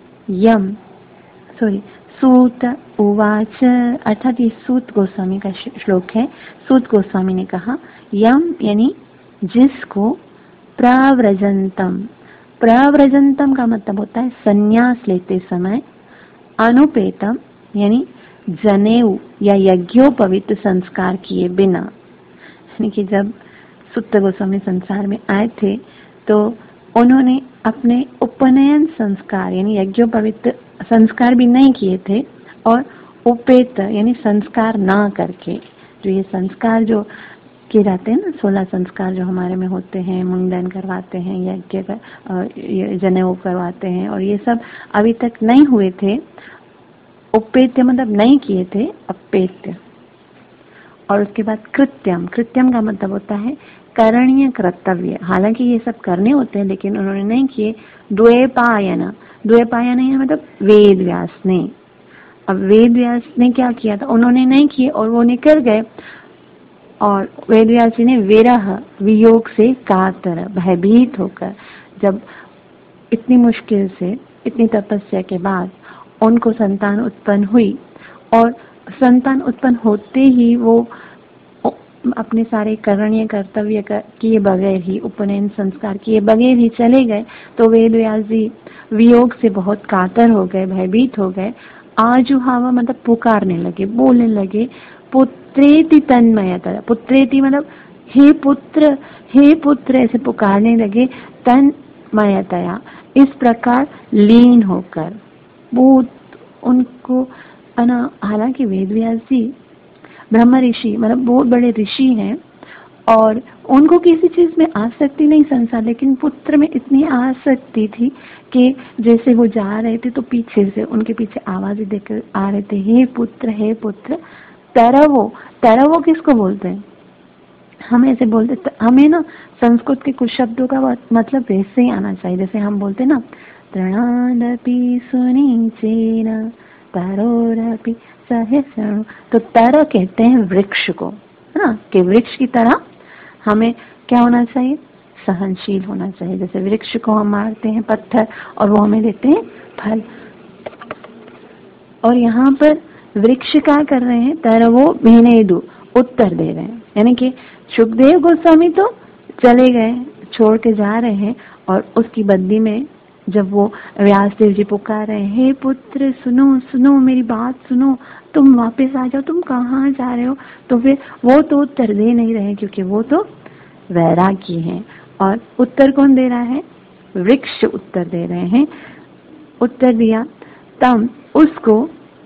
S1: सूत उवाच, अर्थात ये सूत गोस्वामी का श्लोक है। सूत गोस्वामी ने कहा यम यानी जिसको, प्रव्रजंतम, प्रव्रजंतम का मतलब होता है संन्यास लेते समय, अनुपेतम यानी जनेऊ या यज्ञोपवीत संस्कार किए बिना, यानी कि जब सूत गोस्वामी संसार में आए थे तो उन्होंने अपने उपनयन संस्कार यानी यज्ञोपवीत संस्कार भी नहीं किए थे, और उपेत यानी संस्कार ना करके, जो ये संस्कार जो किए जाते हैं ना, 16 संस्कार जो हमारे में होते हैं, मुंडन करवाते हैं, यज्ञ जनेऊ करवाते हैं, और ये सब अभी तक नहीं हुए थे। उपेत्य मतलब नहीं किए थे, अपेत्य। और उसके बाद कृत्यम, कृत्यम का मतलब होता है करणीय कर्तव्य, हालांकि ये सब करने होते हैं लेकिन उन्होंने नहीं किए। द्वैपायन, द्वैपायन मतलब वेद व्यास ने, अब वेद व्यास ने क्या किया था, उन्होंने नहीं किए और वो निकल गए, और वेद व्यास जी ने विरह वियोग से कातर भयभीत होकर, जब इतनी मुश्किल से इतनी तपस्या के बाद उनको संतान उत्पन्न हुई, और संतान उत्पन्न होते ही वो अपने सारे करणीय कर्तव्य किए बगैर ही, उपनयन संस्कार किए बगैर ही चले गए, तो वेद व्यास जी वियोग से बहुत कातर हो गए, भयभीत हो गए। आजुहावा मतलब पुकारने लगे, बोलने लगे, पुत्रेति तन्मयतया, पुत्रेति मतलब हे पुत्र, हे पुत्र, ऐसे पुकारने लगे, तन्मयतया इस प्रकार लीन होकर। बहुत उनको हालांकि वेद व्यास जी ब्रह्म ऋषि मतलब बहुत बड़े ऋषि हैं, और उनको किसी चीज में आसक्ति नहीं संसार, लेकिन पुत्र में इतनी आसक्ति थी कि जैसे वो जा रहे थे तो पीछे से उनके पीछे आवाजें देकर आ रहे थे, हे पुत्र, हे पुत्र। तरवो, तरवो किसको बोलते हैं, हम ऐसे बोलते, हमें ना संस्कृत के कुछ शब्दों का मतलब वैसे ही आना चाहिए, जैसे हम बोलते ना तृणादपि सुनीचेन तरोरपि सहस्रणु, तो तर कहते हैं वृक्ष को, है ना, कि वृक्ष की तरह हमें क्या होना चाहिए, सहनशील होना चाहिए। जैसे वृक्ष को हम मारते हैं पत्थर और वो हमें देते हैं फल, और यहाँ पर वृक्ष क्या कर रहे हैं, तरवो भिनेदु, उत्तर दे रहे हैं, यानी कि सुखदेव गोस्वामी तो चले गए, छोड़ के जा रहे हैं, और उसकी बद्दी में जब वो व्यासदेव जी पुकार रहे हैं, हे पुत्र सुनो सुनो मेरी बात सुनो, तुम वापस आ जाओ, तुम कहाँ जा रहे हो, तो फिर वो तो उत्तर दे नहीं रहे, क्योंकि वो तो वैरागी हैं। और उत्तर कौन दे रहा है, वृक्ष उत्तर दे रहे हैं। उत्तर दिया तम, उसको,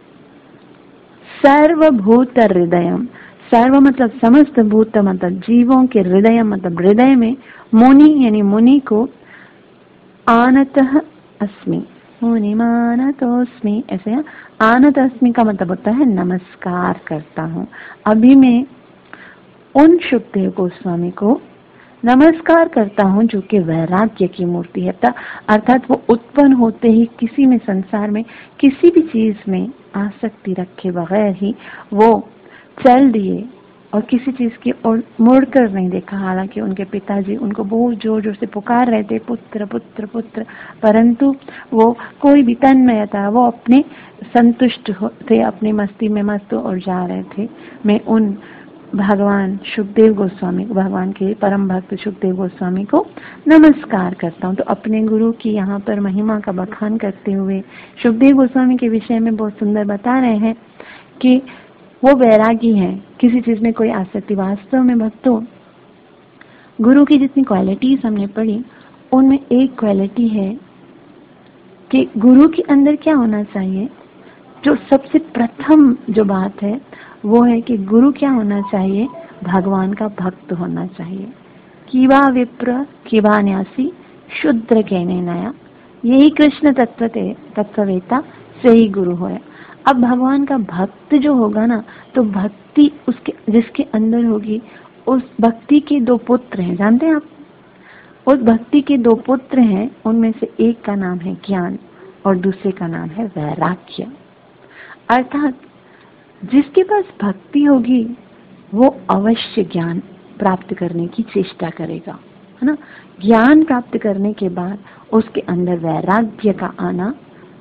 S1: सर्वभूत हृदयम, सर्व मतलब समस्त, भूत मतलब जीवों के, हृदय मतलब हृदय में, मुनि यानी मुनि को, आनतः अस्मि, मुनि मानतोस्मि, ऐसे आनत अस्मि का मतलब होता है नमस्कार करता हूँ। अभी मैं उन सुखदेव गोस्वामी को नमस्कार करता हूँ जो कि वैराग्य की मूर्ति है, अर्थात वो उत्पन्न होते ही किसी में, संसार में किसी भी चीज में आसक्ति रखे बगैर ही वो चल दिए, और किसी चीज की ओर मुड़कर नहीं देखा। हालांकि उनके पिताजी उनको बहुत जोर जोर से पुकार रहे थे, पुत्र पुत्र पुत्र, परंतु वो कोई भी तन्मयता, वो अपने संतुष्ट थे, अपनी मस्ती में मस्त और जा रहे थे। मैं उन भगवान सुखदेव गोस्वामी, भगवान के परम भक्त सुखदेव गोस्वामी को नमस्कार करता हूँ। तो अपने गुरु की यहाँ पर महिमा का बखान करते हुए सुखदेव गोस्वामी के विषय में बहुत सुंदर बता रहे हैं कि वो वैरागी हैं, किसी चीज में कोई आसक्ति। वास्तव में भक्तों, गुरु की जितनी क्वालिटीज हमने पढ़ी, उनमें एक क्वालिटी है कि गुरु के अंदर क्या होना चाहिए, जो सबसे प्रथम जो बात है वो है कि गुरु क्या होना चाहिए? भगवान का भक्त होना चाहिए। कीवा विप्र कीवा न्यासी शुद्र कहने नया, यही कृष्ण तत्ववेता से ही गुरु होया। अब भगवान का भक्त जो होगा ना, तो भक्ति उसके जिसके अंदर होगी, उस भक्ति के दो पुत्र हैं, जानते हैं आप? उस भक्ति के दो पुत्र हैं, उनमें से एक का नाम है ज्ञान और दूसरे का नाम है वैराग्य। अर्थात जिसके पास भक्ति होगी वो अवश्य ज्ञान प्राप्त करने की चेष्टा करेगा, है ना। ज्ञान प्राप्त करने के बाद उसके अंदर वैराग्य का आना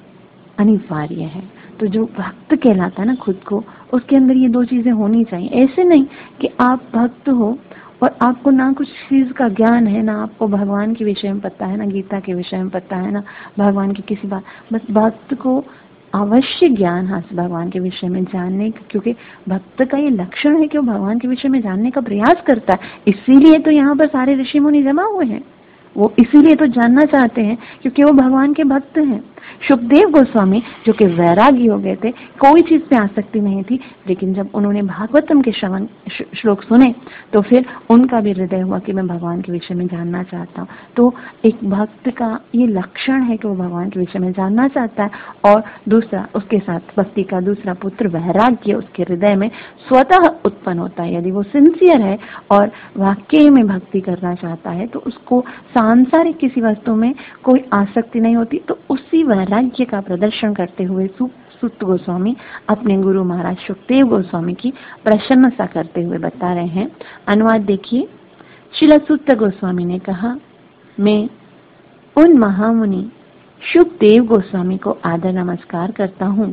S1: अनिवार्य है। तो जो भक्त कहलाता है ना खुद को, उसके अंदर ये दो चीजें होनी चाहिए। ऐसे नहीं कि आप भक्त हो और आपको ना कुछ चीज का ज्ञान है, ना आपको भगवान के विषय में पता है, ना गीता के विषय में पता है, ना भगवान की किसी बात। बस भक्त को अवश्य ज्ञान हासिल भगवान के विषय में जानने, क्योंकि भक्त का ये लक्षण है कि वो भगवान के विषय में जानने का प्रयास करता है। इसीलिए तो यहाँ पर सारे ऋषि मुनि जमा हुए हैं, वो इसीलिए तो जानना चाहते हैं, क्योंकि वो भगवान के भक्त हैं। सुखदेव गोस्वामी जो कि वैरागी हो गए थे, कोई चीज पे आसक्ति नहीं थी, लेकिन जब उन्होंने भागवतम के श्लोक सुने तो फिर उनका भी हृदय हुआ कि मैं भगवान के विषय में जानना चाहता हूँ। तो एक भक्त का ये लक्षण है कि वो भगवान के विषय में जानना चाहता है। और दूसरा, उसके साथ भक्ति का दूसरा पुत्र वैराग्य उसके हृदय में स्वतः उत्पन्न होता है। यदि वो सिंसियर है और वाकई में भक्ति करना चाहता है, तो उसको सांसारिक किसी वस्तु में कोई आसक्ति नहीं होती। तो उसी वैराग्य का प्रदर्शन करते हुए सुत गोस्वामी अपने गुरु महाराज सुखदेव गोस्वामी की प्रशंसा करते हुए बता रहे हैं। अनुवाद देखिए। श्रील सुत गोस्वामी ने कहा, मैं उन महामुनि सुखदेव गोस्वामी को आदर नमस्कार करता हूँ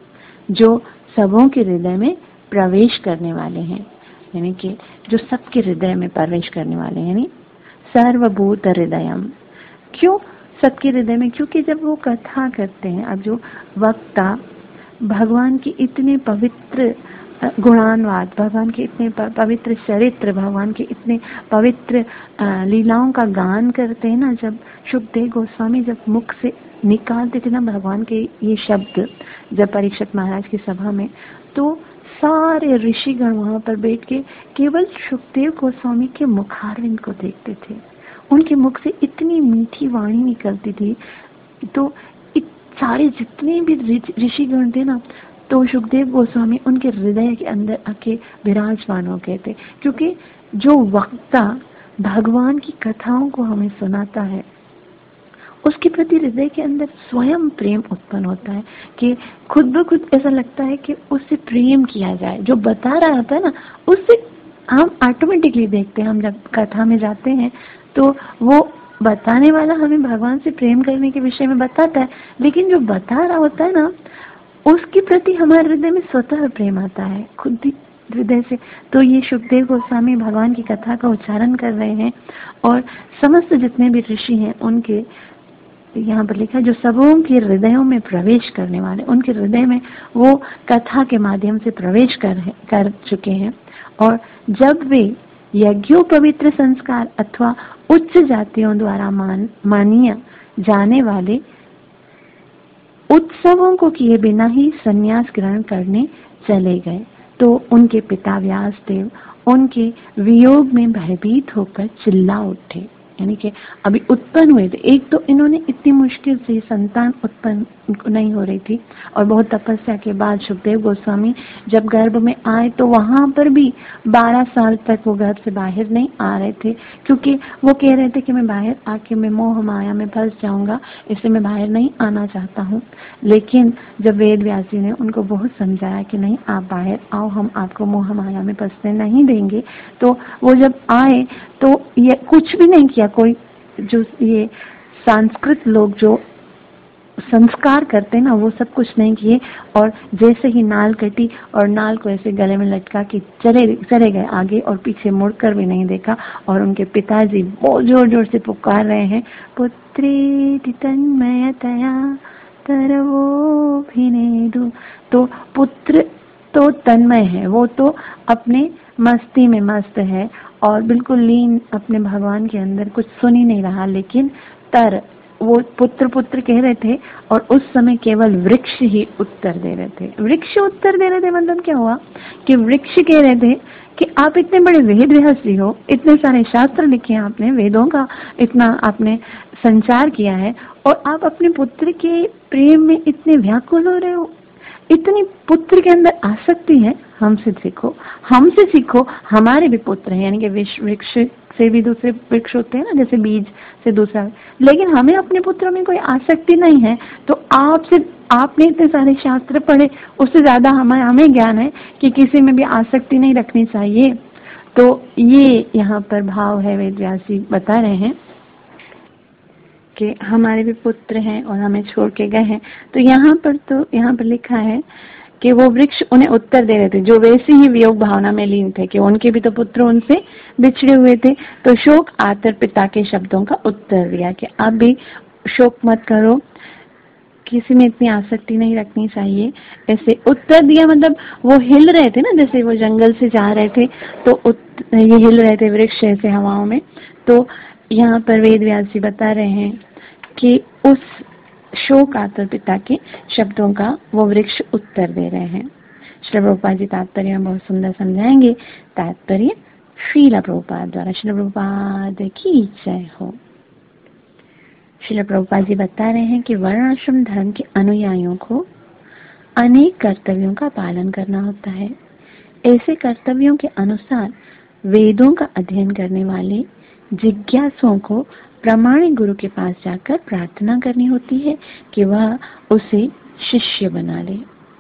S1: जो सबों के हृदय में प्रवेश करने वाले हैं, यानी कि जो सबके हृदय में प्रवेश करने वाले हैं, यानी सर्वभूत हृदयम। क्यों सबके हृदय में? क्योंकि जब वो कथा करते हैं, अब जो वक्ता भगवान की इतने पवित्र गुणान्वाद, भगवान के इतने पवित्र चरित्र, भगवान के इतने पवित्र लीलाओं का गान करते हैं ना, जब सुखदेव गोस्वामी जब मुख से निकालते थे ना भगवान के ये शब्द, जब परीक्षित महाराज की सभा में, तो सारे ऋषिगण वहां पर बैठ के केवल सुखदेव गोस्वामी के मुखारविंद को देखते थे। उनके मुख से इतनी मीठी वाणी निकलती थी, तो सारे जितने भी ऋषिगण थे ना, तो सुखदेव गोस्वामी उनके हृदय के अंदर आके विराजमान हो गए थे। क्योंकि जो वक्ता भगवान की कथाओं को हमें सुनाता है, उसके प्रति हृदय के अंदर स्वयं प्रेम उत्पन्न होता है कि खुद ब खुद ऐसा लगता है कि उससे प्रेम किया जाए। जो बता रहा होता है ना, उससे हम ऑटोमेटिकली देखते हैं। हम जब कथा में जाते हैं तो वो बताने वाला हमें भगवान से प्रेम करने के विषय में बताता है, लेकिन जो बता रहा होता है ना, उसके प्रति हमारे हृदय में स्वतः प्रेम आता है, खुद ही हृदय से। तो ये सुखदेव गोस्वामी भगवान की कथा का उच्चारण कर रहे हैं और समस्त जितने भी ऋषि हैं उनके यहाँ पर लिखा, जो सबों के हृदयों में प्रवेश करने वाले, उनके हृदय में वो कथा के माध्यम से प्रवेश कर चुके हैं। और जब वे यज्ञों पवित्र संस्कार अथवा उच्च जातियों द्वारा मानिया जाने वाले उत्सवों को किए बिना ही संन्यास ग्रहण करने चले गए, तो उनके पिता व्यासदेव उनके वियोग में भयभीत होकर चिल्ला उठे। यानी कि अभी उत्पन्न हुए थे, एक तो इन्होंने इतनी मुश्किल से संतान उत्पन्न नहीं हो रही थी, और बहुत तपस्या के बाद सुखदेव गोस्वामी जब गर्भ में आए तो वहां पर भी 12 साल तक वो गर्भ से बाहर नहीं आ रहे थे, क्योंकि वो कह रहे थे कि मैं बाहर आके मैं मोह माया में फंस जाऊंगा, इसलिए मैं बाहर नहीं आना चाहता हूँ। लेकिन जब वेद व्यास जी ने उनको बहुत समझाया कि नहीं, आप बाहर आओ, हम आपको मोह माया में फंसने नहीं देंगे, तो वो जब आए तो ये कुछ भी नहीं किया। कोई जो ये संस्कृत लोग जो संस्कार करते हैं ना, वो सब कुछ नहीं किए, और जैसे ही नाल कटी और नाल को ऐसे गले में लटका के चले गए आगे, और पीछे मुड़कर भी नहीं देखा। और उनके पिताजी बहुत जोर जोर से पुकार रहे हैं, पुत्री तन्मयतया तरवो भिनेदु। तो पुत्र तो तन्मय है, वो तो अपने मस्ती में मस्त है और बिल्कुल लीन अपने भगवान के अंदर, कुछ सुन ही नहीं रहा। लेकिन तर वो पुत्र पुत्र कह रहे थे और उस समय केवल वृक्ष ही उत्तर दे रहे थे। वृक्ष उत्तर दे रहे थे मतलब क्या हुआ कि वृक्ष कह रहे थे कि आप इतने बड़े वेद व्यासी हो, इतने सारे शास्त्र लिखे हैं आपने, वेदों का इतना आपने संचार किया है और आप अपने पुत्र के प्रेम में इतने व्याकुल हो रहे हो, इतनी पुत्र के अंदर आसक्ति है, हमसे सीखो, हमारे भी पुत्र हैं, यानी कि वृक्ष से भी दूसरे वृक्ष होते हैं ना, जैसे बीज से दूसरा, लेकिन हमें अपने पुत्रों में कोई आसक्ति नहीं है। तो आपने इतने सारे शास्त्र पढ़े, उससे ज्यादा हमें ज्ञान है कि किसी में भी आसक्ति नहीं रखनी चाहिए। तो ये यहाँ पर भाव है, वेद व्यासी बता रहे हैं कि हमारे भी पुत्र हैं और हमें छोड़ के गए हैं। तो यहाँ पर लिखा है कि वो वृक्ष उन्हें उत्तर दे रहे थे जो वैसी ही वियोग भावना में लीन थे कि उनके भी तो पुत्र उनसे बिछड़े हुए थे। तो शोक आतर पिता के शब्दों का उत्तर दिया कि आप भी शोक मत करो, किसी में इतनी आसक्ति नहीं रखनी चाहिए। ऐसे उत्तर दिया मतलब वो हिल रहे थे ना, जैसे वो जंगल से जा रहे थे तो ये हिल रहे थे वृक्ष ऐसे हवाओं में। तो यहाँ पर वेद व्यास जी बता रहे हैं कि उस शोक आतर पिता के शब्दों का वो वृक्ष उत्तर दे रहे हैं। श्रील प्रभुपाद जी तात्पर्य बहुत सुंदर समझाएंगे। तात्पर्य श्रील प्रभुपाद द्वारा। श्रील प्रभुपाद की जय हो। श्रील प्रभुपाद जी बता रहे हैं कि वर्णाश्रम धर्म के अनुयायियों को अनेक कर्तव्यों का पालन करना होता है। ऐसे कर्तव्यों के अनुसार वेदों का अध्ययन करने वाले जिज्ञासुओं को प्रामाणिक गुरु के पास जाकर प्रार्थना करनी होती है कि वह उसे शिष्य बना ले।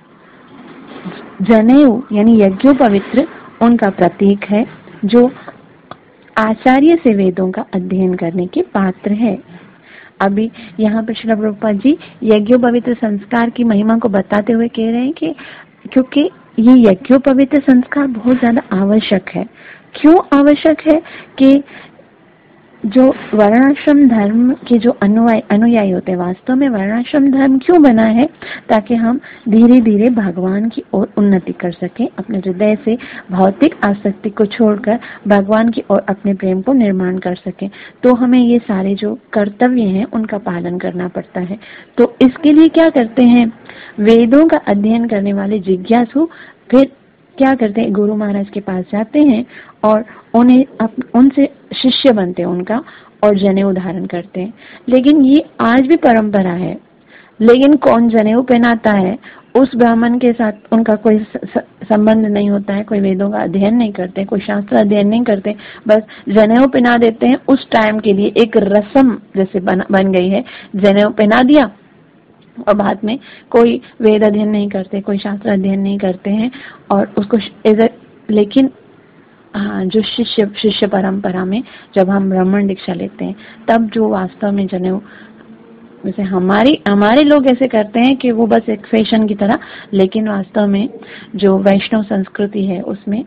S1: जनेऊ यानी यज्ञोपवित्र उनका प्रतीक है जो आचार्य से वेदों का अध्ययन करने के पात्र है। अभी यहाँ पर श्रील प्रभुपाद जी यज्ञोपवित्र संस्कार की महिमा को बताते हुए कह रहे हैं कि क्योंकि ये यज्ञोपवित्र संस्कार बहुत ज्यादा आवश्यक है। क्यों आवश्यक है कि जो वर्णाश्रम धर्म के जो अनुयायी होते हैं, वास्तव में वर्णाश्रम धर्म क्यों बना है? ताकि हम धीरे धीरे भगवान की ओर उन्नति कर सकें, अपने हृदय से भौतिक आसक्ति को छोड़कर भगवान की ओर अपने प्रेम को निर्माण कर सकें। तो हमें ये सारे जो कर्तव्य हैं उनका पालन करना पड़ता है। तो इसके लिए क्या करते हैं? वेदों का अध्ययन करने वाले जिज्ञासु फिर क्या करते हैं? गुरु महाराज के पास जाते हैं और उनसे शिष्य बनते हैं उनका और जनेऊ धारण करते हैं। लेकिन ये आज भी परंपरा है। लेकिन कौन जनेऊ पहनाता है? उस ब्राह्मण के साथ उनका कोई संबंध नहीं होता है, कोई वेदों का अध्ययन नहीं करते, कोई शास्त्र अध्ययन नहीं करते, बस जनेऊ पहना देते हैं उस टाइम के लिए। एक रस्म जैसे बन गई है, जनेऊ पहना दिया और बाद में कोई वेद अध्ययन नहीं करते, कोई शास्त्र अध्ययन नहीं करते हैं और उसको लेकिन हाँ, जो शिष्य परंपरा में जब हम ब्राह्मण दीक्षा लेते हैं तब जो वास्तव में जनेऊ, जैसे हमारे लोग ऐसे करते हैं कि वो बस एक फैशन की तरह, लेकिन वास्तव में जो वैष्णव संस्कृति है उसमें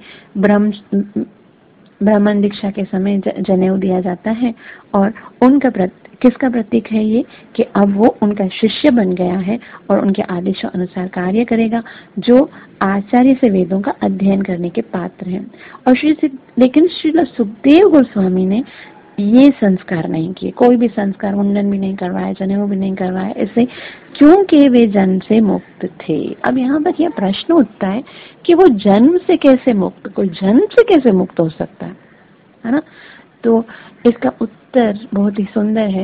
S1: ब्राह्मण दीक्षा के समय जनेऊ दिया जाता है और उनका किसका प्रतीक है ये? कि अब वो उनका शिष्य बन गया है और उनके आदेशों अनुसार कार्य करेगा, जो आचार्य से वेदों का अध्ययन करने के पात्र हैं। और लेकिन श्रील सुखदेव गोस्वामी ने ये संस्कार नहीं किए, कोई भी संस्कार, मुंडन भी नहीं करवाया, जनेऊ भी नहीं करवाया, ऐसे क्योंकि वे जन्म से मुक्त थे। अब यहाँ पर यह प्रश्न उठता है कि वो जन्म से कैसे मुक्त, कोई जन्म से कैसे मुक्त हो सकता है ना? तो इसका उत्तर बहुत ही सुंदर है।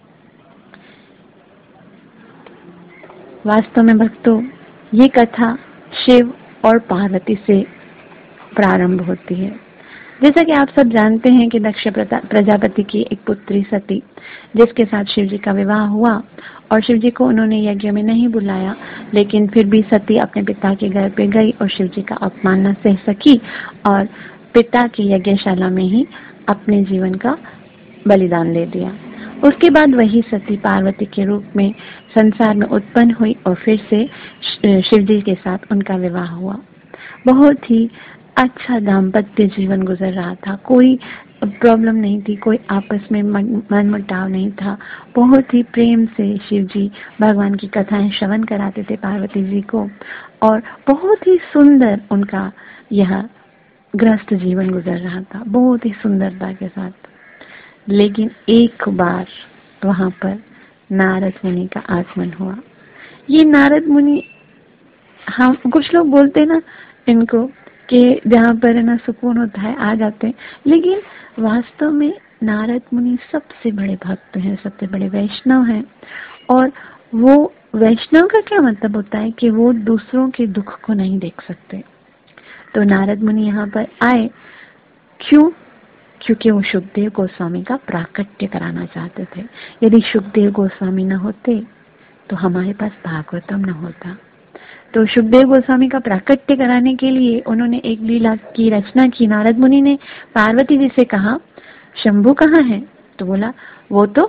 S1: वास्तव में भक्तों, ये कथा शिव और पार्वती से प्रारंभ होती है। जैसा कि आप सब जानते हैं कि दक्ष प्रजापति की एक पुत्री सती, जिसके साथ शिव जी का विवाह हुआ और शिव जी को उन्होंने यज्ञ में नहीं बुलाया, लेकिन फिर भी सती अपने पिता के घर पे गई और शिव जी का अपमान न सह सकी और पिता की यज्ञशाला में ही अपने जीवन का बलिदान दे दिया। उसके बाद वही सती पार्वती के रूप में संसार में उत्पन्न हुई और फिर से शिव जी के साथ उनका विवाह हुआ। बहुत ही अच्छा दाम्पत्य जीवन गुजर रहा था, कोई प्रॉब्लम नहीं थी, कोई आपस में मनमुटाव नहीं था। बहुत ही प्रेम से शिव जी भगवान की कथाएं श्रवण कराते थे पार्वती जी को और बहुत ही सुंदर उनका यह गृहस्थ जीवन गुजर रहा था, बहुत ही सुंदरता के साथ। लेकिन एक बार वहां पर नारद मुनि का आगमन हुआ। ये नारद मुनि, हम कुछ लोग बोलते हैं ना इनको कि जहाँ पर ना सुकून होता है आ जाते हैं, लेकिन वास्तव में नारद मुनि सबसे बड़े भक्त हैं, सबसे बड़े वैष्णव हैं। और वो वैष्णव का क्या मतलब होता है कि वो दूसरों के दुख को नहीं देख सकते। तो नारद मुनि यहाँ पर आए क्यों? क्योंकि वो शुकदेव गोस्वामी का प्राकट्य कराना चाहते थे। यदि शुकदेव गोस्वामी न होते तो हमारे पास भागवतम न होता। तो शुकदेव गोस्वामी का प्राकट्य कराने के लिए उन्होंने एक लीला की रचना की। नारद मुनि ने पार्वती जी से कहा, शंभू कहाँ है? तो बोला वो तो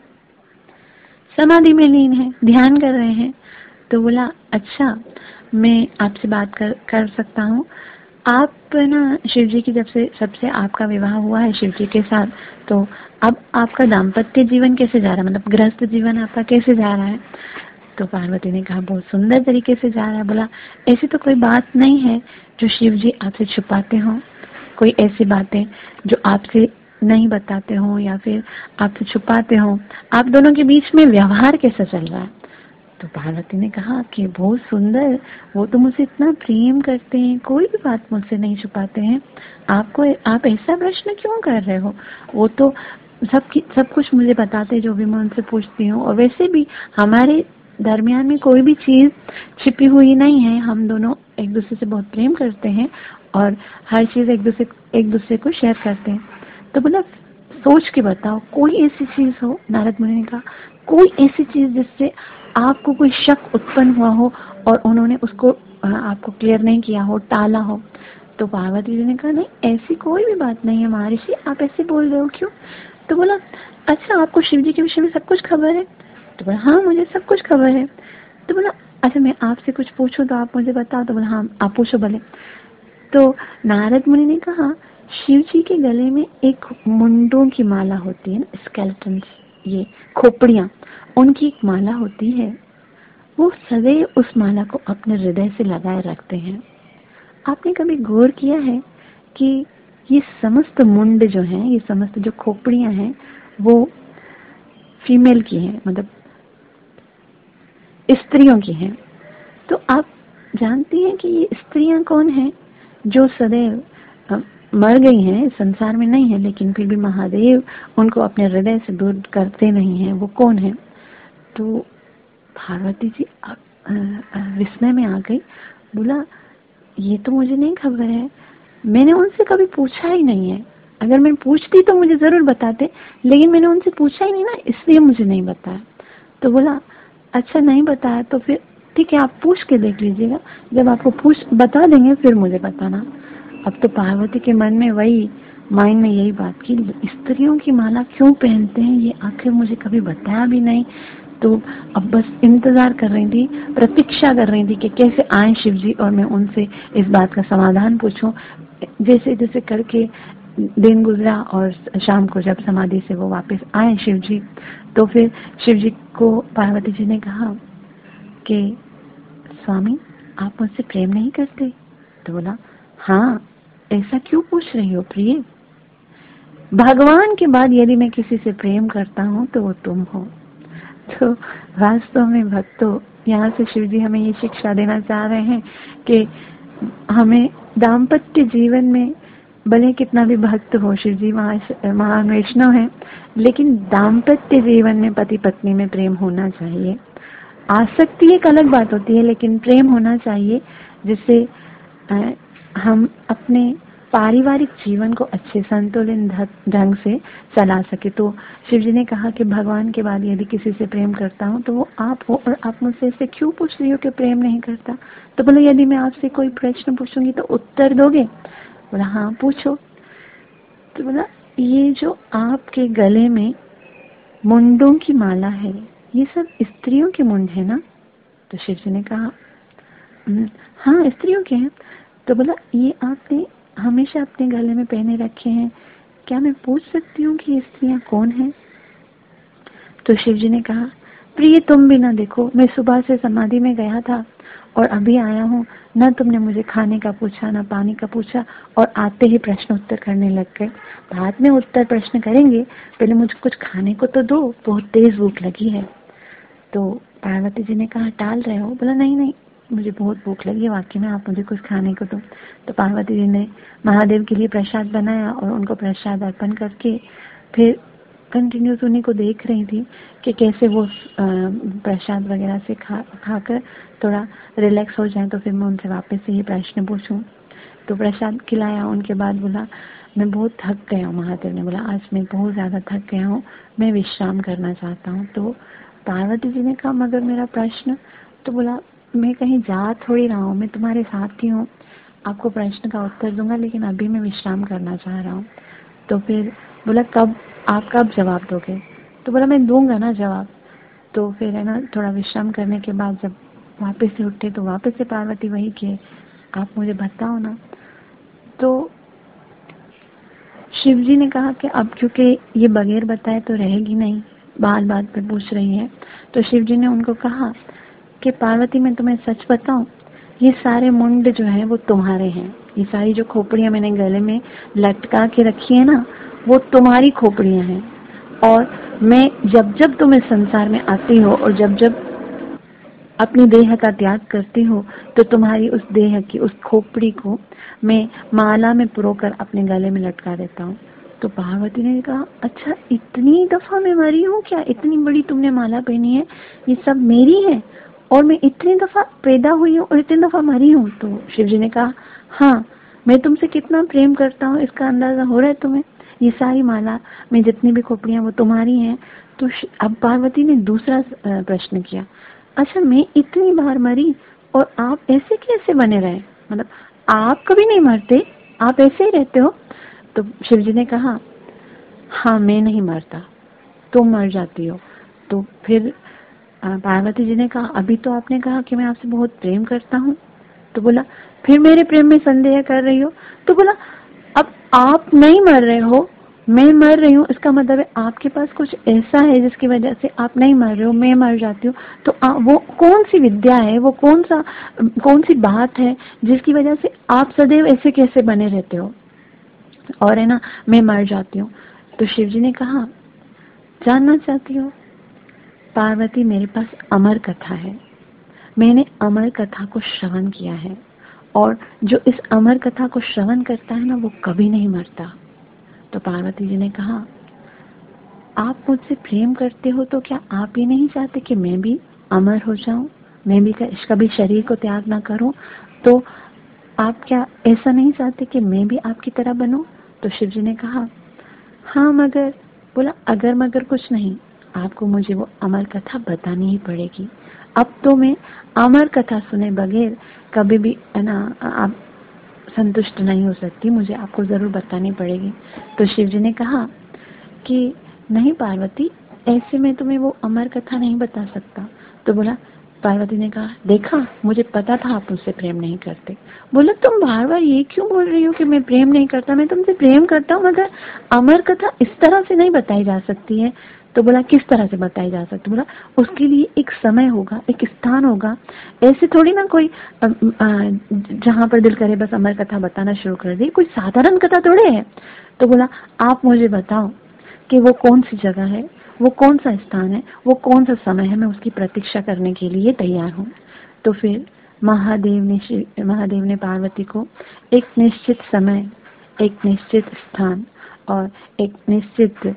S1: समाधि में लीन है, ध्यान कर रहे हैं। तो बोला अच्छा, मैं आपसे बात कर सकता हूँ। आप ना शिव जी की जब से सबसे आपका विवाह हुआ है शिव जी के साथ, तो अब आपका दाम्पत्य जीवन कैसे जा रहा है, मतलब गृहस्थ जीवन आपका कैसे जा रहा है? तो पार्वती ने कहा बहुत सुंदर तरीके से जा रहा है। बोला ऐसी तो कोई बात नहीं है जो शिव जी आपसे छुपाते हो, कोई ऐसी बातें जो आपसे नहीं बताते हो या फिर आपसे छुपाते हो, आप दोनों के बीच में व्यवहार कैसा चल रहा है? तो पार्वती ने कहा कि बहुत सुंदर, वो तो मुझसे इतना प्रेम करते हैं, कोई भी बात मुझसे नहीं छुपाते हैं। आप ऐसा प्रश्न क्यों कर रहे हो? वो तो सब कुछ मुझे बताते हैं जो भी मैं उनसे पूछती हूँ। और वैसे भी हमारे दरमियान में कोई भी चीज छिपी हुई नहीं है, हम दोनों एक दूसरे से बहुत प्रेम करते हैं और हर चीज एक दूसरे को शेयर करते हैं। तो बोला सोच के बताओ कोई ऐसी चीज हो। नारद मुनि ने कहा कोई ऐसी चीज जिससे आपको कोई शक उत्पन्न हुआ हो और उन्होंने उसको आपको क्लियर नहीं किया हो, टाला हो। तो पार्वती जी ने कहा नहीं ऐसी कोई भी बात नहीं है महर्षि, आप ऐसे बोल रहे हो क्यों? तो बोला अच्छा आपको शिव जी के विषय में सब कुछ खबर है? तो बोला हाँ मुझे सब कुछ खबर है। तो बोला अच्छा मैं आपसे कुछ पूछूं तो आप मुझे बताओ? तो बोला हाँ आप पूछो भले। तो नारद मुनि ने कहा शिव जी के गले में एक मुंडों की माला होती है ना, स्केलेटन्स, ये खोपड़ियां, उनकी एक माला होती है। वो सदैव उस माला को अपने हृदय से लगाए रखते हैं। आपने कभी गौर किया है कि ये समस्त मुंड जो हैं, ये समस्त जो खोपड़ियां हैं वो फीमेल की हैं, मतलब स्त्रियों की हैं। तो आप जानती हैं कि ये स्त्रियां कौन हैं जो सदैव मर गई हैं, संसार में नहीं है, लेकिन फिर भी महादेव उनको अपने हृदय से दूर करते नहीं हैं। वो कौन है? तो पार्वती जी विस्मय में आ गई। बोला ये तो मुझे नहीं खबर है, मैंने उनसे कभी पूछा ही नहीं है। अगर मैं पूछती तो मुझे जरूर बताते, लेकिन मैंने उनसे पूछा ही नहीं ना, इसलिए मुझे नहीं बताया। तो बोला अच्छा नहीं बताया तो फिर ठीक है, आप पूछ के देख लीजिएगा, जब आपको बता देंगे फिर मुझे बताना। अब तो पार्वती के मन में वही माइंड में यही बात की स्त्रियों की माला क्यों पहनते हैं, ये आखिर मुझे कभी बताया भी नहीं। तो अब बस इंतजार कर रही थी, प्रतीक्षा कर रही थी कि कैसे आए शिव जी और मैं उनसे इस बात का समाधान पूछूं। जैसे जैसे करके दिन गुजरा और शाम को जब समाधि से वो वापस आए शिव जी, तो फिर शिव जी को पार्वती जी ने कहा कि स्वामी आप मुझसे प्रेम नहीं करते? तो बोला हाँ, ऐसा क्यों पूछ रही हो प्रिय? भगवान के बाद यदि मैं किसी से प्रेम करता हूँ तो वो तुम हो। तो वास्तव में भक्तों, यहाँ से शिव जी हमें ये शिक्षा देना चाह रहे हैं कि हमें दाम्पत्य जीवन में भले कितना भी भक्त हो, शिव जी महान वैष्णव है, लेकिन दाम्पत्य जीवन में पति पत्नी में प्रेम होना चाहिए। आसक्ति एक अलग बात होती है, लेकिन प्रेम होना चाहिए जिससे हम अपने पारिवारिक जीवन को अच्छे संतुलित ढंग से चला सके। तो शिव जी ने कहा कि भगवान के बाद यदि किसी से प्रेम करता हूँ तो वो आप हो, और आप मुझसे ऐसे क्यों पूछ रही हो कि प्रेम नहीं करता? तो बोले यदि मैं आपसे कोई प्रश्न पूछूंगी तो उत्तर दोगे? बोला हाँ पूछो। तो बोला ये जो आपके गले में मुंडों की माला है ये सब स्त्रियों के मुंड है ना? तो शिव जी ने कहा हाँ स्त्रियों के हैं। तो बोला ये आपने हमेशा अपने गले में पहने रखे हैं, क्या मैं पूछ सकती हूँ कि ये स्त्रियां कौन हैं? तो शिव जी ने कहा प्रिय तुम भी ना देखो, मैं सुबह से समाधि में गया था और अभी आया हूँ, न तुमने मुझे खाने का पूछा न पानी का पूछा, और आते ही प्रश्न उत्तर करने लग गए। बाद में उत्तर प्रश्न करेंगे, पहले मुझे कुछ खाने को तो दो, बहुत तेज भूख लगी है। तो पार्वती जी ने कहा टाल रहे हो? बोला नहीं नहीं, मुझे बहुत भूख लगी है, वाकई में आप मुझे कुछ खाने को दो। तो पार्वती जी ने महादेव के लिए प्रसाद बनाया और उनको प्रसाद अर्पण करके फिर कंटिन्यूस उन्हीं को देख रही थी कि कैसे वो प्रसाद वगैरह से खाकर थोड़ा रिलैक्स हो जाए, तो फिर मैं उनसे वापस से ये प्रश्न पूछूं। तो प्रसाद खिलाया, उनके बाद बोला मैं बहुत थक गया हूँ। महादेव ने बोला आज मैं बहुत ज़्यादा थक गया हूँ, मैं विश्राम करना चाहता हूँ। तो पार्वती जी ने कहा मगर मेरा प्रश्न? तो बोला मैं कहीं जा थोड़ी रहा हूँ, मैं तुम्हारे साथ ही हूँ, आपको प्रश्न का उत्तर दूंगा, लेकिन अभी मैं विश्राम करना चाह रहा हूँ। तो फिर बोला आप कब जवाब दोगे? तो बोला मैं दूंगा ना जवाब। तो फिर है ना, थोड़ा विश्राम करने के बाद जब वापस से उठे तो वापस से पार्वती वही कि आप मुझे बताओ ना। तो शिव जी ने कहा कि अब क्योंकि ये बगैर बताए तो रहेगी नहीं, बात बात पे पूछ रही है। तो शिव जी ने उनको कहा कि पार्वती मैं तुम्हें सच बताऊं, ये सारे मुंड जो है वो तुम्हारे हैं, ये सारी जो खोपड़ियां मैंने गले में लटका के रखी है ना, वो तुम्हारी खोपड़ियां हैं। और मैं जब जब तुम इस संसार में आती हो और जब जब अपनी देह का त्याग करती हो, तो तुम्हारी उस देह की उस खोपड़ी को मैं माला में पुरोकर अपने गले में लटका देता हूँ। तो पार्वती ने कहा अच्छा इतनी दफा मैं मरी हूँ क्या? इतनी बड़ी तुमने माला पहनी है, ये सब मेरी है और मैं इतनी दफा पैदा हुई हूँ और इतनी दफा मरी हूँ? तो शिव जी ने कहा हाँ, मैं तुमसे कितना प्रेम करता हूँ इसका अंदाजा हो रहा है तुम्हें, ये सारी माला में जितनी भी खोपड़ियां वो तुम्हारी हैं। तो अब पार्वती ने दूसरा प्रश्न किया, अच्छा मैं इतनी बार मरी और आप ऐसे कैसे बने रहे, मतलब आप कभी नहीं मरते, आप ऐसे ही रहते हो? तो शिव जी ने कहा हाँ मैं नहीं मरता, तुम मर जाती हो। तो फिर पार्वती जी ने कहा अभी तो आपने कहा कि मैं आपसे बहुत प्रेम करता हूँ। तो बोला फिर मेरे प्रेम में संदेह कर रही हो? तो बोला अब आप नहीं मर रहे हो, मैं मर रही हूँ, इसका मतलब है आपके पास कुछ ऐसा है जिसकी वजह से आप नहीं मर रहे हो, मैं मर जाती हूँ। तो वो कौन सी विद्या है, वो कौन सी बात है जिसकी वजह से आप सदैव ऐसे कैसे बने रहते हो और है ना मैं मर जाती हूँ? तो शिव जी ने कहा जानना चाहती हो पार्वती, मेरे पास अमर कथा है, मैंने अमर कथा को श्रवण किया है और जो इस अमर कथा को श्रवण करता है ना वो कभी नहीं मरता। तो पार्वती जी ने कहा आप मुझसे प्रेम करते हो तो क्या आप ये नहीं चाहते कि मैं भी अमर हो जाऊं, मैं भी कभी शरीर को त्याग ना करूं? तो आप क्या ऐसा नहीं चाहते कि मैं भी आपकी तरह बनूं? तो शिव जी ने कहा हाँ मगर, बोला अगर मगर कुछ नहीं, आपको मुझे वो अमर कथा बतानी ही पड़ेगी। अब तो मैं अमर कथा सुने बगैर कभी भी है ना आप संतुष्ट नहीं हो सकती, मुझे आपको जरूर बतानी पड़ेगी। तो शिव जी ने कहा कि नहीं पार्वती, ऐसे में तुम्हें वो अमर कथा नहीं बता सकता। तो बोला पार्वती ने कहा देखा, मुझे पता था आप मुझसे प्रेम नहीं करते। बोला तुम बार बार ये क्यों बोल रही हो कि मैं प्रेम नहीं करता, मैं तुमसे प्रेम करता हूँ, मगर अमर कथा इस तरह से नहीं बताई जा सकती है। तो बोला किस तरह से बताई जा सकती? बोला उसके लिए एक समय होगा, एक स्थान होगा, ऐसे थोड़ी ना कोई जहाँ पर दिल करे बस अमर कथा बताना शुरू कर दे, कोई साधारण कथा थोड़े है। तो बोला आप मुझे बताओ कि वो कौन सी जगह है, वो कौन सा स्थान है, वो कौन सा समय है, मैं उसकी प्रतीक्षा करने के लिए तैयार हूँ। तो फिर महादेव ने पार्वती को एक निश्चित समय, एक निश्चित स्थान और एक निश्चित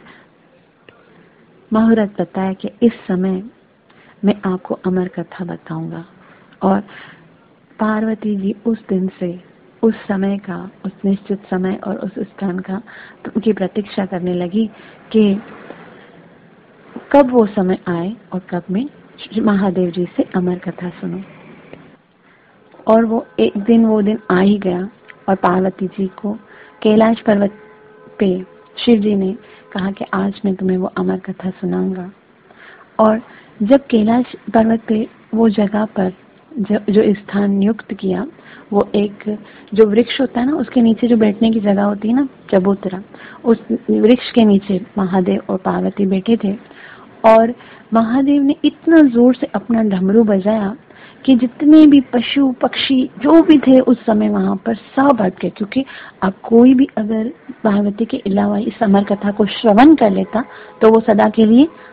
S1: मुहूर्त बताया कि इस समय मैं आपको अमर कथा बताऊंगा। और पार्वती जी उस दिन से उस समय का, उस निश्चित समय और उस स्थान का उनकी प्रतीक्षा करने लगी कि कब वो समय आए और कब मैं महादेव जी से अमर कथा सुनूं। और वो दिन आ ही गया और पार्वती जी को कैलाश पर्वत पे शिव जी ने कहा कि आज मैं तुम्हें वो अमर कथा सुनाऊंगा। और जब कैलाश पर्वत पे वो जगह पर जो स्थान नियुक्त किया, वो एक जो वृक्ष होता है ना, उसके नीचे जो बैठने की जगह होती है ना, चबूतरा, उस वृक्ष के नीचे महादेव और पार्वती बैठे थे। और महादेव ने इतना जोर से अपना डमरू बजाया कि जितने भी पशु पक्षी जो भी थे उस समय वहां पर सब हट गए, क्योंकि अब कोई भी अगर पार्वती के अलावा इस अमर कथा को श्रवण कर लेता तो वो सदा के लिए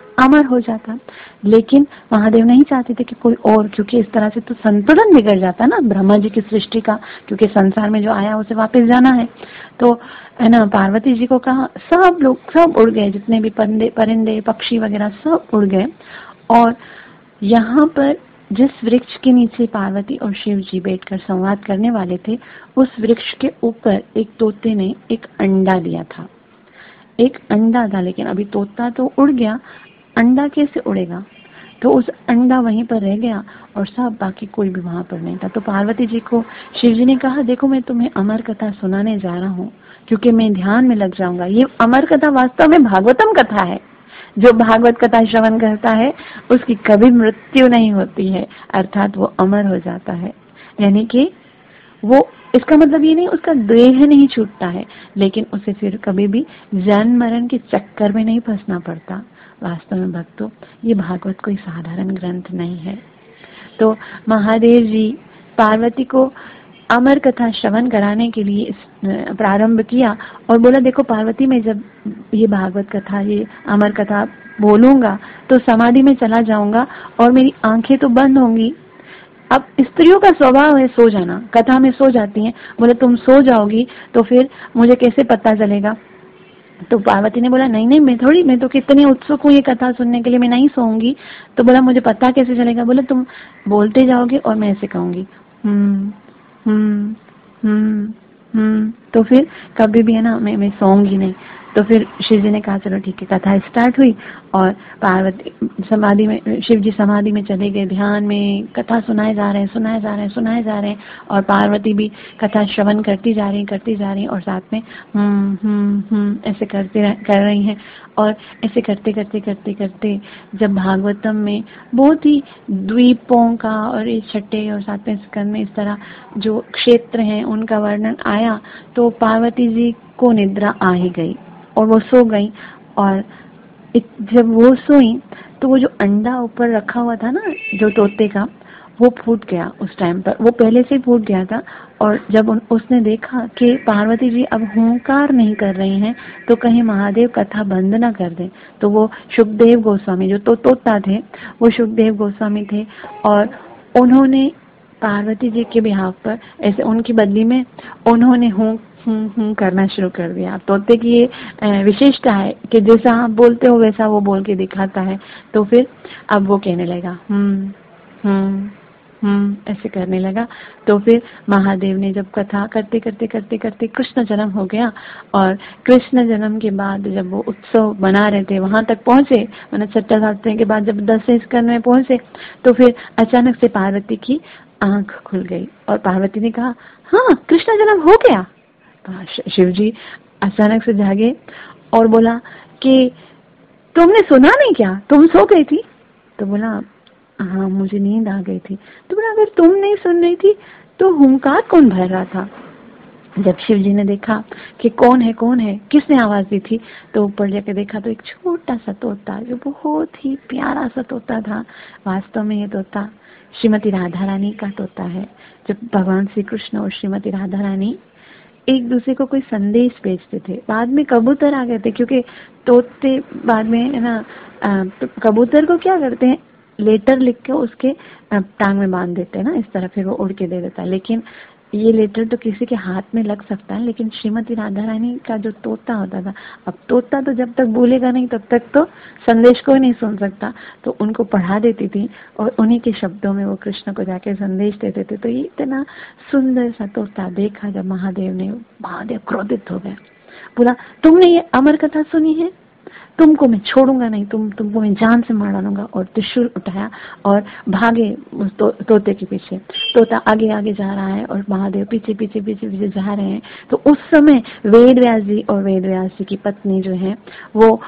S1: अमर हो जाता। लेकिन महादेव नहीं चाहते थे कि कोई और, क्योंकि इस तरह से तो संतुलन बिगड़ जाता ना ब्रह्मा जी की सृष्टि का, क्योंकि संसार में जो आया उसे वापस जाना है। तो है ना, पार्वती जी को कहा, सब लोग सब उड़ गए, जितने भी परिंदे पक्षी वगैरह सब उड़ गए। और यहाँ पर जिस वृक्ष के नीचे पार्वती और शिव जी बैठकर संवाद करने वाले थे, उस वृक्ष के ऊपर एक तोते ने एक अंडा दिया था। एक अंडा था, लेकिन अभी तोता तो उड़ गया, अंडा कैसे उड़ेगा? तो उस अंडा वहीं पर रह गया और सब, बाकी कोई भी वहां पर नहीं था। तो पार्वती जी को शिव जी ने कहा, देखो मैं तुम्हें अमर कथा सुनाने जा रहा हूँ, क्योंकि मैं ध्यान में लग जाऊंगा। ये अमर कथा वास्तव में भागवतम कथा है। जो भागवत कथा श्रवण करता है उसकी कभी मृत्यु नहीं होती है, अर्थात वो अमर हो जाता है। यानी कि वो, इसका मतलब ये नहीं उसका देह नहीं छूटता है, लेकिन उसे फिर कभी भी जन्म मरण के चक्कर में नहीं फंसना पड़ता। वास्तव में भक्तों, ये भागवत कोई साधारण ग्रंथ नहीं है। तो महादेव जी पार्वती को अमर कथा श्रवण कराने के लिए प्रारंभ किया और बोला, देखो पार्वती, मैं जब ये भागवत कथा, ये अमर कथा बोलूंगा तो समाधि में चला जाऊंगा और मेरी आंखें तो बंद होंगी। अब स्त्रियों का स्वभाव है सो जाना, कथा में सो जाती हैं। बोले तुम सो जाओगी तो फिर मुझे कैसे पता चलेगा? तो पार्वती ने बोला, नहीं नहीं, मैं तो कितनी उत्सुक हूँ ये कथा सुनने के लिए, मैं नहीं सोऊंगी। तो बोला, मुझे पता कैसे चलेगा? बोले तुम बोलते जाओगे और मैं ऐसे कहूंगी, हम्म हम्म तो फिर कभी भी है ना, मैं सोऊंगी नहीं। तो फिर शिव जी ने कहा चलो ठीक है। कथा स्टार्ट हुई और पार्वती समाधि में, शिव जी समाधि में चले गए, ध्यान में कथा सुनाए जा रहे हैं और पार्वती भी कथा श्रवण करती जा रही और साथ में ऐसे कर रही हैं। और ऐसे करते करते जब भागवतम में बहुत ही द्वीपों का और इस छठे और सातवें स्कंद में इस तरह जो क्षेत्र हैं उनका वर्णन आया, तो पार्वती जी को निद्रा आ ही गई और वो सो गई। और जब वो सोई तो वो जो अंडा ऊपर रखा हुआ था ना, जो तोते का, वो फूट गया। उस टाइम पर वो पहले से फूट गया था। और जब उसने देखा कि पार्वती जी अब हुंकार नहीं कर रही हैं, तो कहीं महादेव कथा बंद ना कर दें, तो वो शुकदेव गोस्वामी, जो तोता थे, वो शुकदेव गोस्वामी थे और उन्होंने पार्वती जी के बिहाफ पर ऐसे उनकी बदली में उन्होंने हूँ करना शुरू कर दिया। तोते की ये विशेषता है कि जैसा आप बोलते हो वैसा वो बोल के दिखाता है। तो फिर अब वो कहने लगा ऐसे करने लगा। तो फिर महादेव ने जब कथा करते करते कृष्ण जन्म हो गया। और कृष्ण जन्म के बाद जब वो उत्सव मना रहे थे, वहां तक पहुंचे, मतलब छठा सातवें के बाद जब 10वें स्कंद में पहुंचे, तो फिर अचानक से पार्वती की आंख खुल गई और पार्वती ने कहा, हाँ कृष्ण जन्म हो गया। शिव जी अचानक से जागे और बोला कि तुमने सुना नहीं क्या, तुम सो गई थी? तो बोला, हाँ मुझे नींद आ गई थी। तो बोला, अगर तुम नहीं सुन रही थी तो हुंकार कौन भर रहा था? जब शिव जी ने देखा कि कौन है, किसने आवाज दी थी, तो ऊपर जाके देखा तो एक छोटा सा तोता, जो बहुत ही प्यारा सा तोता था। वास्तव में ये तोता श्रीमती राधा रानी का तोता है। जब भगवान श्री कृष्ण और श्रीमती राधा रानी एक दूसरे को कोई संदेश भेजते थे, बाद में कबूतर आ गए थे, क्योंकि तोते बाद में है ना, कबूतर को क्या करते हैं, लेटर लिख के उसके टांग में बांध देते हैं ना, इस तरह फिर वो उड़ के दे देता है। लेकिन ये लेटर तो किसी के हाथ में लग सकता है, लेकिन श्रीमती राधा रानी का जो तोता होता था, अब तोता तो जब तक बोलेगा नहीं तब तक तो संदेश को नहीं सुन सकता, तो उनको पढ़ा देती थी और उन्हीं के शब्दों में वो कृष्ण को जाके संदेश देते थे। तो ये इतना सुंदर सा तोता देखा जब महादेव क्रोधित हो गए। बोला, तुमने ये अमर कथा सुनी है, तुमको मैं छोड़ूंगा नहीं, तुमको मैं जान से मार डालूंगा। और त्रिशूल उठाया और भागे उस तोते के पीछे। तोता आगे आगे जा रहा है और महादेव पीछे पीछे जा रहे हैं। तो उस समय वेद व्यास जी और वेद व्यास जी की पत्नी जो है वो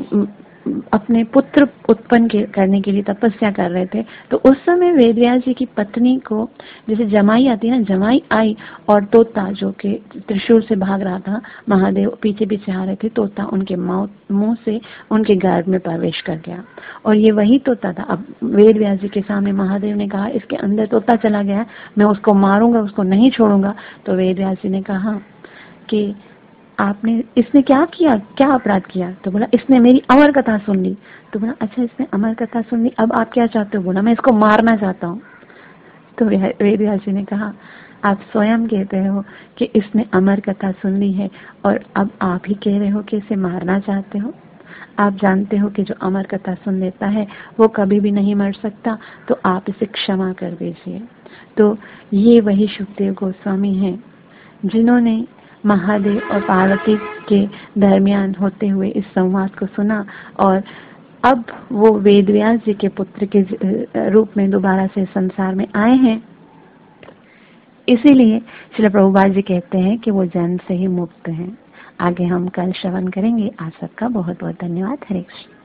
S1: अपने पुत्र उत्पन्न करने के लिए तपस्या कर रहे थे। तो उस समय वेद व्यास जी की पत्नी को जैसे जमाई आती है ना, जमाई आई और तोता जो कि त्रिशूल से भाग रहा था, महादेव पीछे पीछे आ रहे थे, तोता उनके मुंह से उनके गर्भ में प्रवेश कर गया। और ये वही तोता था। अब वेद व्यास जी के सामने महादेव ने कहा, इसके अंदर तोता चला गया, मैं उसको मारूंगा, उसको नहीं छोड़ूंगा। तो वेद व्यास जी ने कहा कि आपने इसने क्या किया, क्या अपराध किया? तो बोला इसने मेरी अमर कथा सुन ली। तो बोला अच्छा इसने अमर कथा सुन ली, अब आप क्या चाहते हो? बोला मैं इसको मारना चाहता हूँ। तो वेदव्यास जी ने कहा आप स्वयं कहते हो कि इसने अमर कथा सुन ली है और अब आप ही कह रहे हो कि इसे मारना चाहते हो। आप जानते हो कि जो अमर कथा सुन लेता है वो कभी भी नहीं मर सकता, तो आप इसे क्षमा कर दीजिए। तो ये वही शुकदेव गोस्वामी हैं जिन्होंने महादेव और पार्वती के दरमियान होते हुए इस संवाद को सुना और अब वो वेदव्यास जी के पुत्र के रूप में दोबारा से संसार में आए हैं। इसीलिए श्रील प्रभुपाद जी कहते हैं कि वो जन्म से ही मुक्त हैं। आगे हम कल श्रवण करेंगे। आप सबका बहुत बहुत धन्यवाद। हरे कृष्ण।